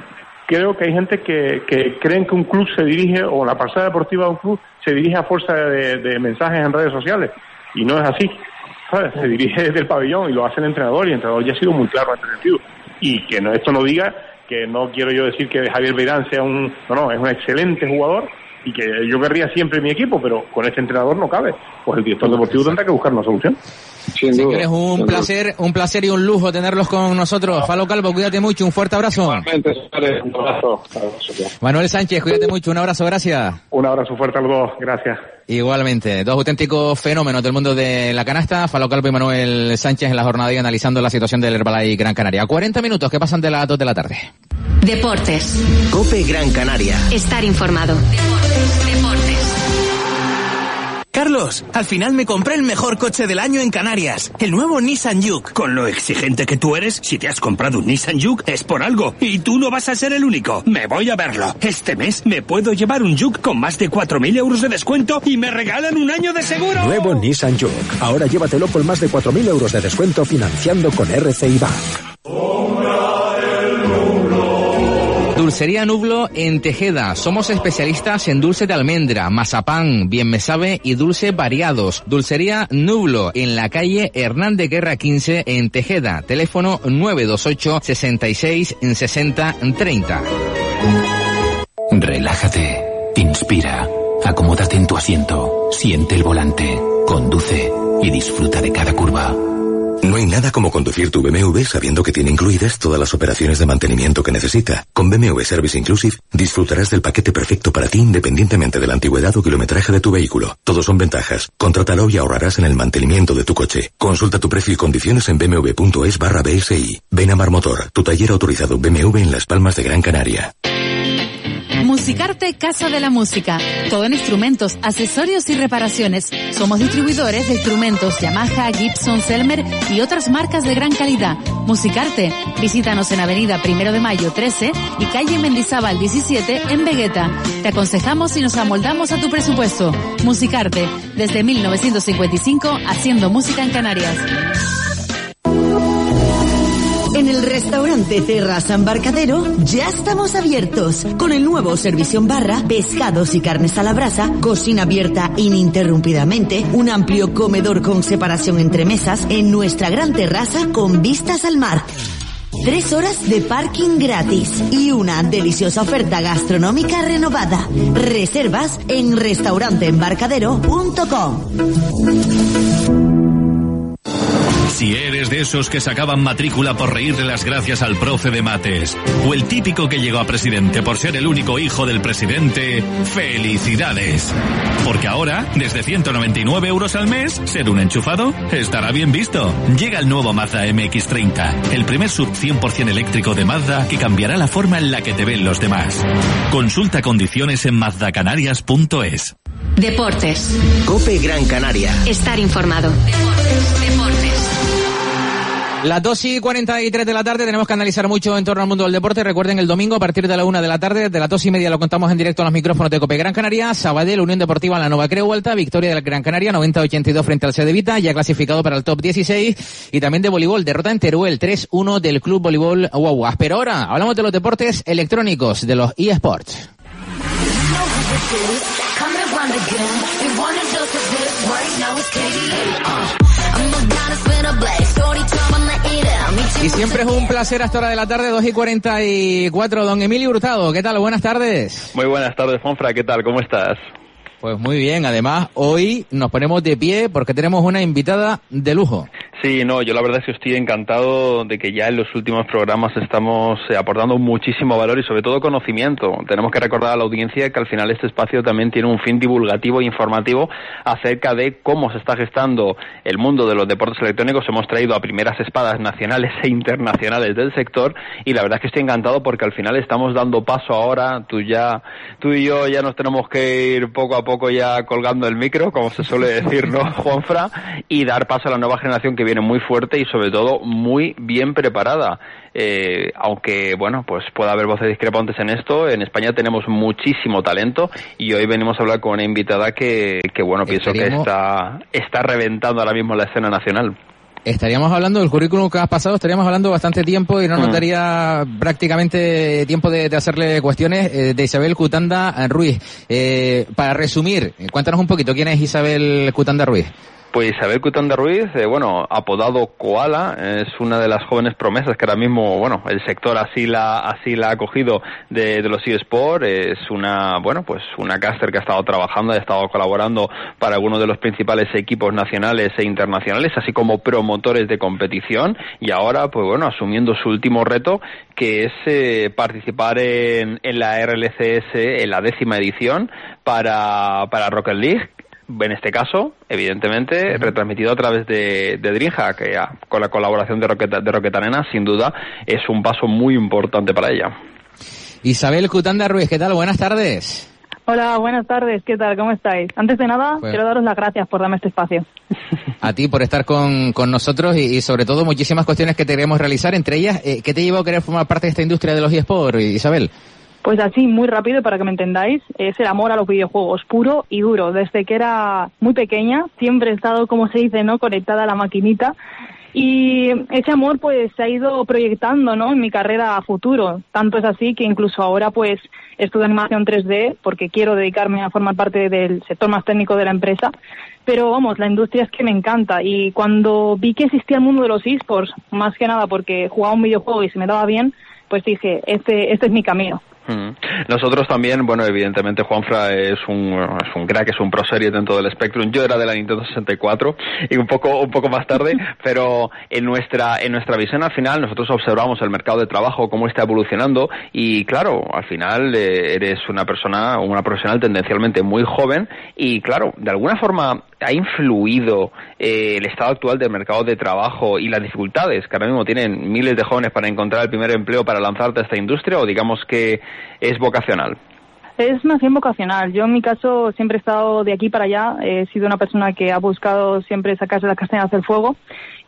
creo que hay gente que, que creen que un club se dirige, o la pasada deportiva de un club se dirige a fuerza de, de mensajes en redes sociales, y no es así, ¿sabes? Se dirige desde el pabellón y lo hace el entrenador, y el entrenador ya ha sido muy claro en este sentido. Y que no, esto no diga que no quiero yo decir que Javier Beirán sea un... No, no, es un excelente jugador, y que yo querría siempre mi equipo, pero con este entrenador no cabe. Pues el director deportivo tendrá que buscar una solución. Señores, un placer, un placer y un lujo tenerlos con nosotros. Falo Calvo, cuídate mucho, un fuerte abrazo. Igualmente, señores, un abrazo. Manuel Sánchez, cuídate mucho, un abrazo, gracias. Un abrazo fuerte a los dos, gracias. Igualmente, dos auténticos fenómenos del mundo de la canasta, Falo Calvo y Manuel Sánchez en la jornada y analizando la situación del Herbalife Gran Canaria. cuarenta minutos que pasan de las dos de la tarde. Deportes. COPE Gran Canaria. Estar informado. Deportes. Deportes. Carlos, al final me compré el mejor coche del año en Canarias, el nuevo Nissan Juke. Con lo exigente que tú eres, si te has comprado un Nissan Juke es por algo, y tú no vas a ser el único. Me voy a verlo. Este mes me puedo llevar un Juke con más de cuatro mil euros de descuento y me regalan un año de seguro. Nuevo Nissan Juke. Ahora llévatelo con más de cuatro mil euros de descuento financiando con R C I Bank. Dulcería Nublo en Tejeda. Somos especialistas en dulce de almendra, mazapán, bien me sabe y dulces variados. Dulcería Nublo en la calle Hernández Guerra quince en Tejeda. Teléfono nueve dos ocho, sesenta y seis, sesenta, treinta. Relájate, inspira, acomódate en tu asiento, siente el volante, conduce y disfruta de cada curva. No hay nada como conducir tu B M W sabiendo que tiene incluidas todas las operaciones de mantenimiento que necesita. Con B M W Service Inclusive disfrutarás del paquete perfecto para ti independientemente de la antigüedad o kilometraje de tu vehículo. Todos son ventajas. Contrátalo y ahorrarás en el mantenimiento de tu coche. Consulta tu precio y condiciones en bmw.es barra BSI. Ven a Marmotor, tu taller autorizado B M W en Las Palmas de Gran Canaria. Musicarte Casa de la Música. Todo en instrumentos, accesorios y reparaciones. Somos distribuidores de instrumentos Yamaha, Gibson, Selmer y otras marcas de gran calidad. Musicarte. Visítanos en Avenida Primero de Mayo trece y calle Mendizábal diecisiete en Vegueta. Te aconsejamos y nos amoldamos a tu presupuesto. Musicarte. Desde mil novecientos cincuenta y cinco haciendo música en Canarias. En el restaurante Terraza Embarcadero ya estamos abiertos con el nuevo servicio en barra, pescados y carnes a la brasa, cocina abierta ininterrumpidamente, un amplio comedor con separación entre mesas en nuestra gran terraza con vistas al mar. Tres horas de parking gratis y una deliciosa oferta gastronómica renovada. Reservas en restaurante embarcadero punto com. Si eres de esos que sacaban matrícula por reírle las gracias al profe de mates, o el típico que llegó a presidente por ser el único hijo del presidente, ¡felicidades! Porque ahora, desde ciento noventa y nueve euros al mes, ser un enchufado estará bien visto. Llega el nuevo Mazda M X treinta, el primer sub cien por ciento eléctrico de Mazda que cambiará la forma en la que te ven los demás. Consulta condiciones en mazda canarias punto es. Deportes. COPE Gran Canaria. Estar informado. Deportes. Deportes. Las dos y cuarenta y tres de la tarde tenemos que analizar mucho en torno al mundo del deporte. Recuerden, el domingo a partir de la una de la tarde, de las dos y media lo contamos en directo en los micrófonos de COPE Gran Canaria. Sabadell, Unión Deportiva La Nova Creu Alta, victoria del Gran Canaria noventa a ochenta y dos frente al Cedevita, ya clasificado para el top dieciséis. Y también de voleibol, derrota en Teruel tres uno del Club Voleibol Guaguas. Pero ahora hablamos de los deportes electrónicos, de los eSports. Y siempre es un placer a esta hora de la tarde, dos y cuarenta y cuatro. Don Emilio Hurtado, ¿qué tal? Buenas tardes. Muy buenas tardes, Fonfra, ¿qué tal? ¿Cómo estás? Pues muy bien, además hoy nos ponemos de pie porque tenemos una invitada de lujo. Sí, no, yo la verdad es que estoy encantado de que ya en los últimos programas estamos eh, aportando muchísimo valor y sobre todo conocimiento. Tenemos que recordar a la audiencia que al final este espacio también tiene un fin divulgativo e informativo acerca de cómo se está gestando el mundo de los deportes electrónicos. Hemos traído a primeras espadas nacionales e internacionales del sector y la verdad es que estoy encantado porque al final estamos dando paso ahora, tú ya, tú y yo ya nos tenemos que ir poco a poco ya colgando el micro, como se suele decir, ¿no, Juanfra? Y dar paso a la nueva generación que viene muy fuerte y sobre todo muy bien preparada. Eh, aunque, bueno, pues pueda haber voces discrepantes en esto, en España tenemos muchísimo talento y hoy venimos a hablar con una invitada que, que bueno, pienso que está, está reventando ahora mismo la escena nacional. estaríamos hablando del currículum que has pasado, estaríamos hablando bastante tiempo y no nos Mm. daría prácticamente tiempo de, de hacerle cuestiones eh, de Isabel Cutanda Ruiz. Eh, para resumir, cuéntanos un poquito, ¿quién es Isabel Cutanda Ruiz? Pues Isabel Cutanda Ruiz, eh, bueno, apodado Koala, es una de las jóvenes promesas que ahora mismo, bueno, el sector así la así la ha acogido de, de los eSports. Es una, bueno, pues una caster que ha estado trabajando, ha estado colaborando para algunos de los principales equipos nacionales e internacionales, así como promotores de competición, y ahora, pues bueno, asumiendo su último reto, que es eh, participar en, en la R L C S, en la décima edición, para, para Rocket League. En este caso, evidentemente, uh-huh. retransmitido a través de, de DreamHack, que ya, con la colaboración de Rocket, de Rocket Arena, sin duda, es un paso muy importante para ella. Isabel Cutanda Ruiz, ¿qué tal? Buenas tardes. Hola, buenas tardes, ¿qué tal? ¿Cómo estáis? Antes de nada, bueno. quiero daros las gracias por darme este espacio. A ti por estar con, con nosotros y, y sobre todo muchísimas cuestiones que te queremos realizar, entre ellas, eh, ¿qué te llevó a querer formar parte de esta industria de los eSports, Isabel? Pues así, muy rápido, para que me entendáis, es el amor a los videojuegos, puro y duro. Desde que era muy pequeña, siempre he estado, como se dice, ¿no?, conectada a la maquinita. Y ese amor, pues, se ha ido proyectando, ¿no?, en mi carrera a futuro. Tanto es así que incluso ahora, pues, estudio animación tres D porque quiero dedicarme a formar parte del sector más técnico de la empresa. Pero, vamos, la industria es que me encanta. Y cuando vi que existía el mundo de los eSports, más que nada porque jugaba un videojuego y se me daba bien, pues dije, este, este es mi camino. Nosotros también, bueno, evidentemente Juanfra es un es un crack, es un pro serie dentro del Spectrum. Yo era de la Nintendo sesenta y cuatro y un poco un poco más tarde, pero en nuestra en nuestra visión al final nosotros observamos el mercado de trabajo, cómo está evolucionando y claro, al final eh, eres una persona, una profesional tendencialmente muy joven y claro, de alguna forma ha influido eh, el estado actual del mercado de trabajo y las dificultades que ahora mismo tienen miles de jóvenes para encontrar el primer empleo para lanzarte a esta industria, o digamos que es vocacional? Es más bien vocacional. Yo en mi caso siempre he estado de aquí para allá, he sido una persona que ha buscado siempre sacarse las castañas del fuego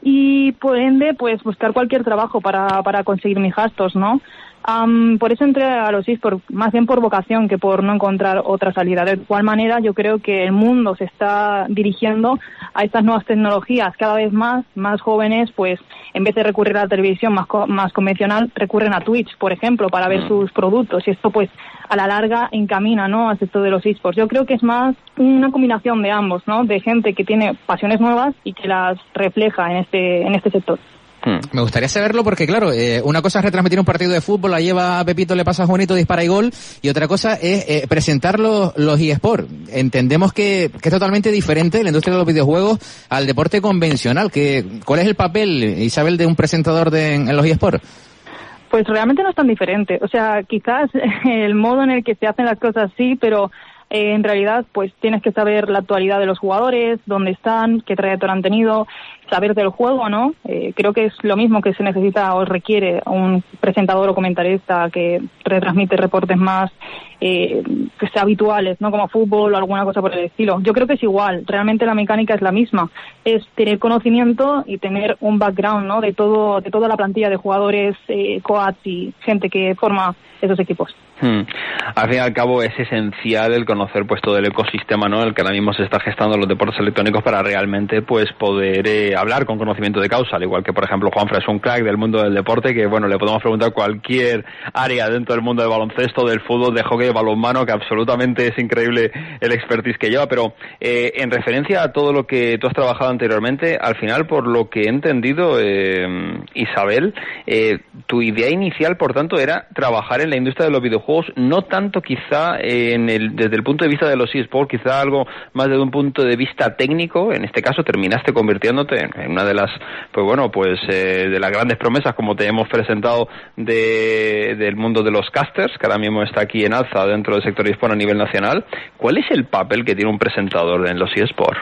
y por ende pues buscar cualquier trabajo para, para conseguir mis gastos, ¿no? Um, por eso entré a los eSports, más bien por vocación que por no encontrar otra salida. De igual manera, yo creo que el mundo se está dirigiendo a estas nuevas tecnologías. Cada vez más, más jóvenes, pues, en vez de recurrir a la televisión más, co- más convencional, recurren a Twitch, por ejemplo, para ver sus productos. Y esto, pues, a la larga encamina, ¿no?, al sector de los eSports. Yo creo que es más una combinación de ambos, ¿no?, de gente que tiene pasiones nuevas y que las refleja en este, en este sector. Me gustaría saberlo porque, claro, eh, una cosa es retransmitir un partido de fútbol, la lleva Pepito, le pasa a Juanito, dispara y gol, y otra cosa es eh, presentar los, los eSports. Entendemos que, que es totalmente diferente la industria de los videojuegos al deporte convencional. Que, ¿cuál es el papel, Isabel, de un presentador de, en, en los eSports? Pues realmente no es tan diferente. O sea, quizás el modo en el que se hacen las cosas sí, pero eh, en realidad pues tienes que saber la actualidad de los jugadores, dónde están, qué trayectoria han tenido, saber del juego, ¿no? Eh, creo que es lo mismo que se necesita o requiere un presentador o comentarista que retransmite reportes más eh, que sea habituales, ¿no?, como fútbol o alguna cosa por el estilo. Yo creo que es igual, realmente la mecánica es la misma, es tener conocimiento y tener un background, ¿no?, de todo, de toda la plantilla de jugadores, eh, coaches y gente que forma esos equipos. Hmm. Al fin y al cabo es esencial el conocer pues todo el ecosistema, ¿no?, el que ahora mismo se está gestando en los deportes electrónicos para realmente pues poder eh, hablar con conocimiento de causa, al igual que por ejemplo Juanfra es un crack del mundo del deporte que bueno, le podemos preguntar cualquier área dentro del mundo del baloncesto, del fútbol, de hockey, de balonmano, que absolutamente es increíble el expertise que lleva, pero eh, en referencia a todo lo que tú has trabajado anteriormente, al final por lo que he entendido, eh, Isabel, eh, tu idea inicial por tanto era trabajar en la industria de los videojuegos, no tanto quizá en el, desde el punto de vista de los eSports, quizá algo más desde un punto de vista técnico. En este caso terminaste convirtiéndote en una de las, pues bueno, pues eh, de las grandes promesas, como te hemos presentado, de, del mundo de los casters, que ahora mismo está aquí en alza dentro del sector eSport a nivel nacional. ¿Cuál es el papel que tiene un presentador en los eSports?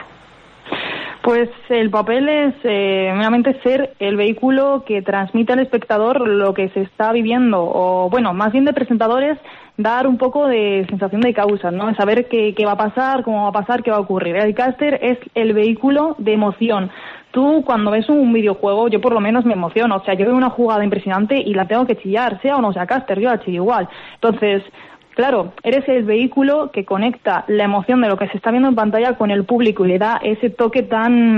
Pues el papel es eh, meramente ser el vehículo que transmite al espectador lo que se está viviendo, o bueno, más bien de presentadores, dar un poco de sensación de causa, ¿no? De saber qué, qué va a pasar, cómo va a pasar, qué va a ocurrir. El caster es el vehículo de emoción. Tú cuando ves un videojuego, yo por lo menos me emociono, o sea, yo veo una jugada impresionante y la tengo que chillar, sea o no sea caster, yo la chillo igual. Entonces, claro, eres el vehículo que conecta la emoción de lo que se está viendo en pantalla con el público y le da ese toque tan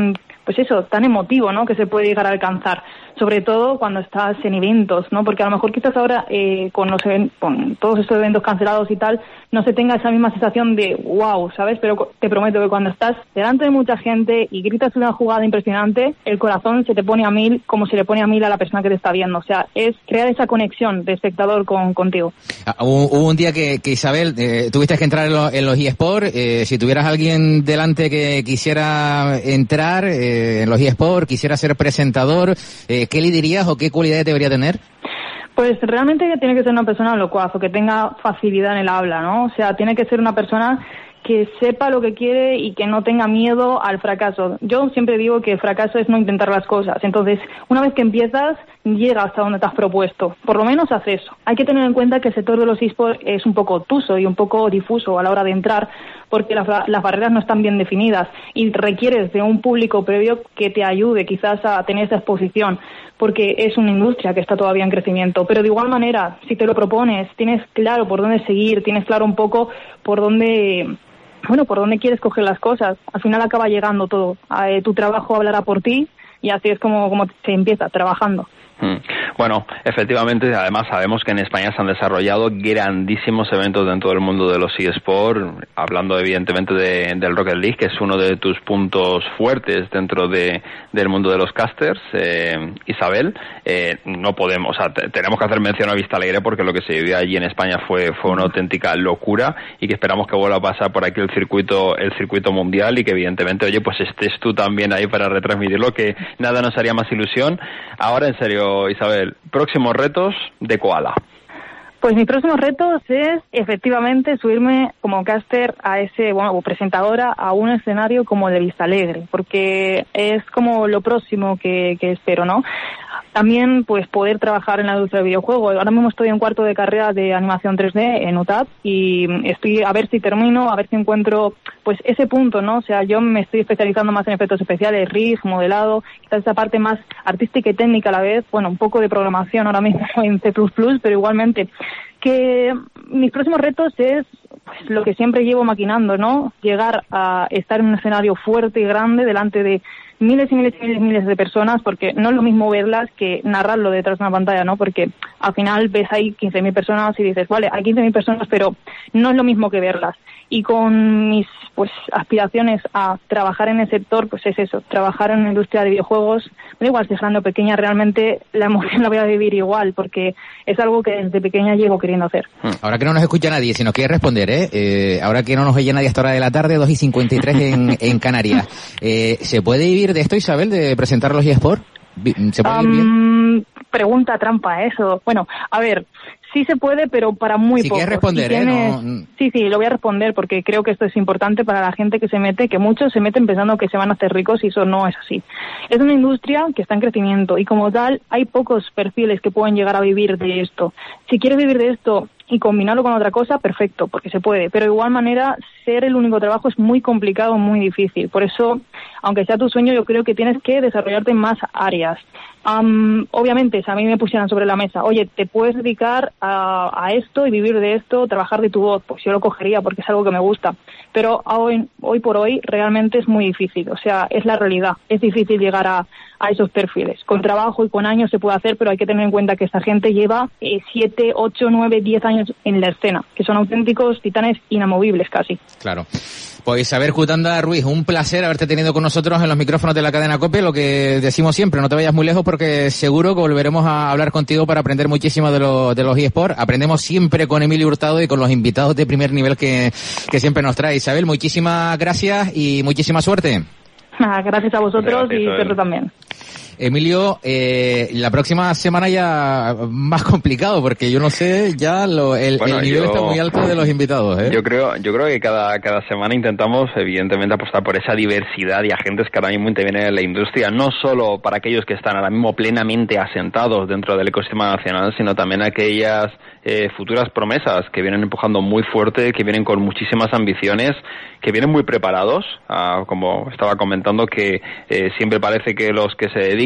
pues eso, tan emotivo, ¿no? Que se puede llegar a alcanzar, sobre todo cuando estás en eventos, ¿no? Porque a lo mejor quizás ahora eh, con los even- con todos estos eventos cancelados y tal, no se tenga esa misma sensación de wow, ¿sabes? Pero te prometo que cuando estás delante de mucha gente y gritas una jugada impresionante, el corazón se te pone a mil como se le pone a mil a la persona que te está viendo. O sea, es crear esa conexión de espectador con contigo. Ah, hubo, hubo un día que, que Isabel, eh, tuviste que entrar en, lo, en los eSports. Eh, si tuvieras alguien delante que quisiera entrar eh, en los eSports, quisiera ser presentador, eh, ¿qué le dirías o qué cualidades debería tener? Pues realmente tiene que ser una persona locuaz o que tenga facilidad en el habla, ¿no? O sea, tiene que ser una persona que sepa lo que quiere y que no tenga miedo al fracaso. Yo siempre digo que el fracaso es no intentar las cosas. Entonces, una vez que empiezas, llega hasta donde te has propuesto. Por lo menos haz eso. Hay que tener en cuenta que el sector de los eSports es un poco obtuso y un poco difuso a la hora de entrar, porque las, las barreras no están bien definidas y requieres de un público previo que te ayude quizás a tener esa exposición, porque es una industria que está todavía en crecimiento. Pero de igual manera, si te lo propones, tienes claro por dónde seguir, tienes claro un poco por dónde... bueno, por dónde quieres coger las cosas. Al final acaba llegando todo. Eh, tu trabajo hablará por ti y así es como, como se empieza, trabajando. Bueno, efectivamente, además sabemos que en España se han desarrollado grandísimos eventos dentro del mundo de los eSports, hablando evidentemente de, del Rocket League, que es uno de tus puntos fuertes dentro de, del mundo de los casters. Eh, Isabel, eh, no podemos, o sea, te, tenemos que hacer mención a Vista Alegre porque lo que se vivió allí en España fue fue una auténtica locura y que esperamos que vuelva a pasar por aquí el circuito el circuito mundial y que evidentemente, oye, pues estés tú también ahí para retransmitirlo, que nada nos haría más ilusión. Ahora, en serio, Isabel, próximos retos de Koala. Pues mis próximos retos es efectivamente subirme como caster a ese, bueno, o presentadora a un escenario como el de Vista Alegre, porque es como lo próximo que, que espero, ¿no? También, pues, poder trabajar en la industria del videojuego. Ahora mismo estoy en cuarto de carrera de animación tres D en U T A P y estoy a ver si termino, a ver si encuentro, pues, ese punto, ¿no? O sea, yo me estoy especializando más en efectos especiales, rig, modelado, quizás esa parte más artística y técnica a la vez. Bueno, un poco de programación ahora mismo en C plus plus, pero igualmente que mis próximos retos es pues lo que siempre llevo maquinando, ¿no? Llegar a estar en un escenario fuerte y grande delante de miles y miles y miles y miles de personas, porque no es lo mismo verlas que narrarlo detrás de una pantalla, ¿no? Porque al final ves ahí quince mil personas y dices, vale, hay quince mil personas, pero no es lo mismo que verlas. Y con mis pues aspiraciones a trabajar en el sector, pues es eso, trabajar en la industria de videojuegos, da igual si es grande o pequeña, realmente la emoción la voy a vivir igual, porque es algo que desde pequeña llevo queriendo hacer. Ahora que no nos escucha nadie, si nos quiere responder, ¿eh? eh ahora que no nos oye nadie hasta hora de la tarde, dos y cincuenta y tres en, en Canarias, eh, ¿se puede vivir de esto, Isabel, de presentar los eSports? ¿Se puede vivir um, bien? Pregunta trampa, eso. Bueno, a ver, sí se puede, pero para muy si poco. Si quieres responder, si tienes... ¿eh? No... Sí, sí, lo voy a responder porque creo que esto es importante para la gente que se mete, que muchos se meten pensando que se van a hacer ricos y eso no es así. Es una industria que está en crecimiento y como tal hay pocos perfiles que pueden llegar a vivir de esto. Si quieres vivir de esto y combinarlo con otra cosa, perfecto, porque se puede. Pero de igual manera, ser el único trabajo es muy complicado, muy difícil. Por eso, aunque sea tu sueño, yo creo que tienes que desarrollarte en más áreas. Um, obviamente, si a mí me pusieran sobre la mesa, oye, te puedes dedicar a, a esto y vivir de esto, trabajar de tu voz, pues yo lo cogería porque es algo que me gusta. Pero hoy, hoy por hoy realmente es muy difícil, o sea, es la realidad. Es difícil llegar a, a esos perfiles. Con trabajo y con años se puede hacer, pero hay que tener en cuenta que esta gente lleva eh, siete, ocho, nueve, diez años en la escena, que son auténticos titanes inamovibles casi. Claro. Pues Isabel Cutanda Ruiz, un placer haberte tenido con nosotros en los micrófonos de la cadena COPE. Lo que decimos siempre, no te vayas muy lejos porque seguro que volveremos a hablar contigo para aprender muchísimo de, lo, de los eSports. Aprendemos siempre con Emilio Hurtado y con los invitados de primer nivel que, que siempre nos trae. Isabel, muchísimas gracias y muchísima suerte. Gracias a vosotros gracias, y Pedro también. Emilio, eh, la próxima semana ya más complicado porque yo no sé ya lo, el, bueno, el nivel yo, está muy alto de los invitados, ¿eh? Yo creo, yo creo que cada cada semana intentamos evidentemente apostar por esa diversidad de agentes que ahora mismo intervienen en la industria, no solo para aquellos que están ahora mismo plenamente asentados dentro del ecosistema nacional, sino también aquellas eh, futuras promesas que vienen empujando muy fuerte, que vienen con muchísimas ambiciones, que vienen muy preparados, ah, como estaba comentando, que eh, siempre parece que los que se dedican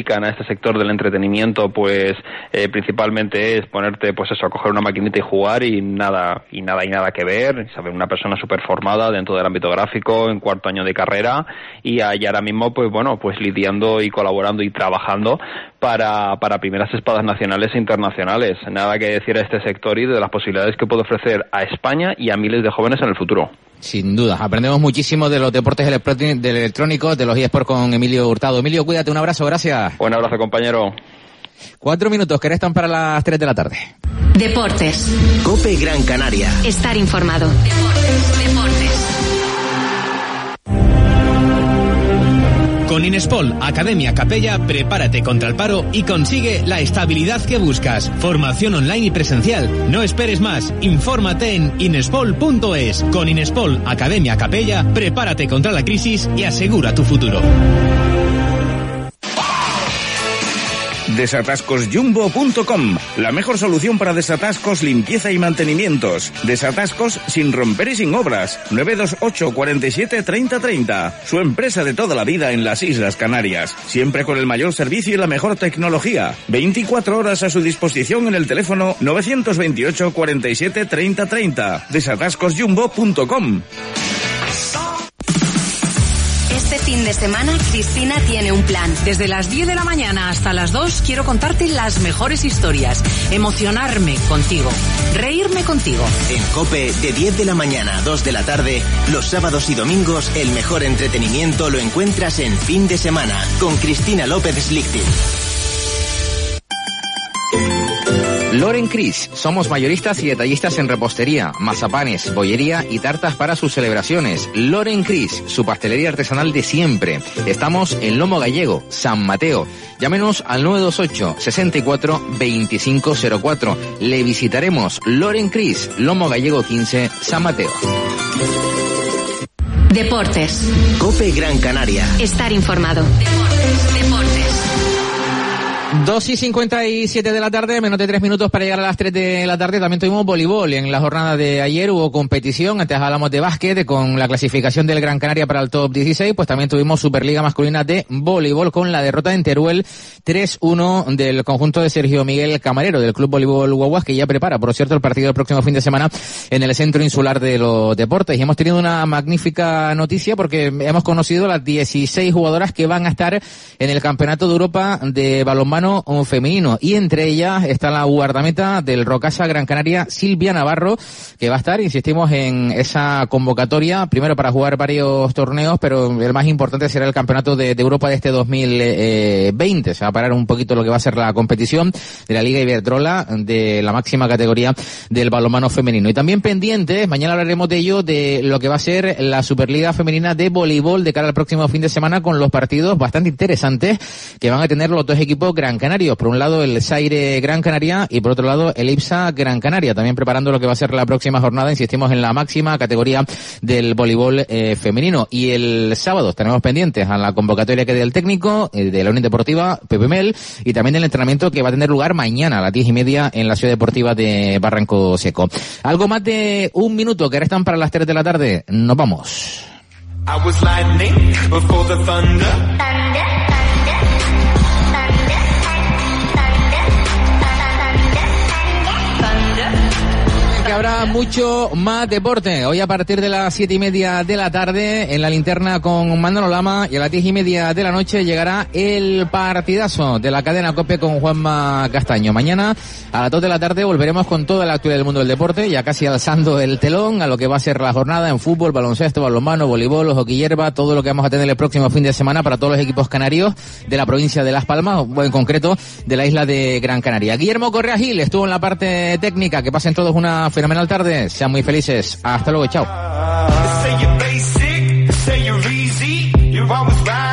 dedican a este sector del entretenimiento, pues eh, principalmente es ponerte, pues eso, a coger una maquinita y jugar y nada, y nada, y nada que ver. Saber, una persona súper formada dentro del ámbito gráfico, en cuarto año de carrera, y, y ahora mismo, pues bueno, pues lidiando y colaborando y trabajando para, para primeras espadas nacionales e internacionales. Nada que decir a este sector y de las posibilidades que puede ofrecer a España y a miles de jóvenes en el futuro. Sin duda, aprendemos muchísimo de los deportes electrónicos, de los eSports con Emilio Hurtado. Emilio, cuídate, un abrazo, gracias. Un abrazo, compañero. Cuatro minutos que restan para las tres de la tarde. Deportes. COPE Gran Canaria. Estar informado. Deportes. Deportes. Con Inespol Academia Capella, prepárate contra el paro y consigue la estabilidad que buscas. Formación online y presencial. No esperes más. Infórmate en inespol punto es. Con Inespol Academia Capella, prepárate contra la crisis y asegura tu futuro. desatascos jumbo punto com, la mejor solución para desatascos, limpieza y mantenimientos. Desatascos sin romper y sin obras. nueve dos ocho, cuarenta y siete, treinta, treinta. Su empresa de toda la vida en las Islas Canarias. Siempre con el mayor servicio y la mejor tecnología. veinticuatro horas a su disposición en el teléfono nueve dos ocho, cuarenta y siete, treinta, treinta. desatascos jumbo punto com. Este fin de semana, Cristina tiene un plan. Desde las diez de la mañana hasta las dos quiero contarte las mejores historias, emocionarme contigo, reírme contigo. En COPE, de diez de la mañana a dos de la tarde, los sábados y domingos, el mejor entretenimiento lo encuentras en Fin de Semana, con Cristina López Slichting. Loren Cris, somos mayoristas y detallistas en repostería, mazapanes, bollería y tartas para sus celebraciones. Loren Cris, su pastelería artesanal de siempre. Estamos en Lomo Gallego, San Mateo. Llámenos al nueve dos ocho, sesenta y cuatro, veinticinco cero cuatro. Le visitaremos. Loren Cris, Lomo Gallego quince, San Mateo. Deportes. COPE Gran Canaria. Estar informado. Deportes. Deportes. dos y cincuenta y siete de la tarde, menos de tres minutos para llegar a las tres de la tarde. También tuvimos voleibol. En la jornada de ayer hubo competición. Antes hablamos de básquet con la clasificación del Gran Canaria para el top dieciséis. Pues también tuvimos Superliga masculina de voleibol con la derrota en Teruel tres uno del conjunto de Sergio Miguel Camarero del Club Voleibol Guaguas, que ya prepara, por cierto, el partido del próximo fin de semana en el Centro Insular de los Deportes. Y hemos tenido una magnífica noticia porque hemos conocido las dieciséis jugadoras que van a estar en el Campeonato de Europa de balonmano femenino, y entre ellas está la guardameta del Rocasa Gran Canaria, Silvia Navarro, que va a estar, insistimos, en esa convocatoria, primero para jugar varios torneos, pero el más importante será el Campeonato de, de Europa de este dos mil veinte. Se va a parar un poquito lo que va a ser la competición de la Liga Iberdrola, de la máxima categoría del balonmano femenino. Y también pendientes, mañana hablaremos de ello, de lo que va a ser la Superliga femenina de voleibol de cara al próximo fin de semana, con los partidos bastante interesantes que van a tener los dos equipos gran canarios. Por un lado el Zaire Gran Canaria y por otro lado el IPSA Gran Canaria, también preparando lo que va a ser la próxima jornada, insistimos, en la máxima categoría del voleibol eh, femenino. Y el sábado tenemos pendientes a la convocatoria que dé el técnico eh, de la Unión Deportiva, Pepe Mel, y también el entrenamiento que va a tener lugar mañana a las diez y media en la Ciudad Deportiva de Barranco Seco. Algo más de un minuto que restan para las tres de la tarde. Nos vamos. I was lightning before the thunder. Thunder. Que habrá mucho más deporte. Hoy a partir de las siete y media de la tarde en la linterna con Manolo Lama, y a las diez y media de la noche llegará el partidazo de la cadena COPE con Juanma Castaño. Mañana a las dos de la tarde volveremos con toda la actualidad del mundo del deporte, ya casi alzando el telón a lo que va a ser la jornada en fútbol, baloncesto, balonmano, voleibol, hockey hierba, todo lo que vamos a tener el próximo fin de semana para todos los equipos canarios de la provincia de Las Palmas, o en concreto de la isla de Gran Canaria. Guillermo Correa Gil estuvo en la parte técnica. Que pasen todos una fenomenal tarde, sean muy felices. Hasta luego, chao.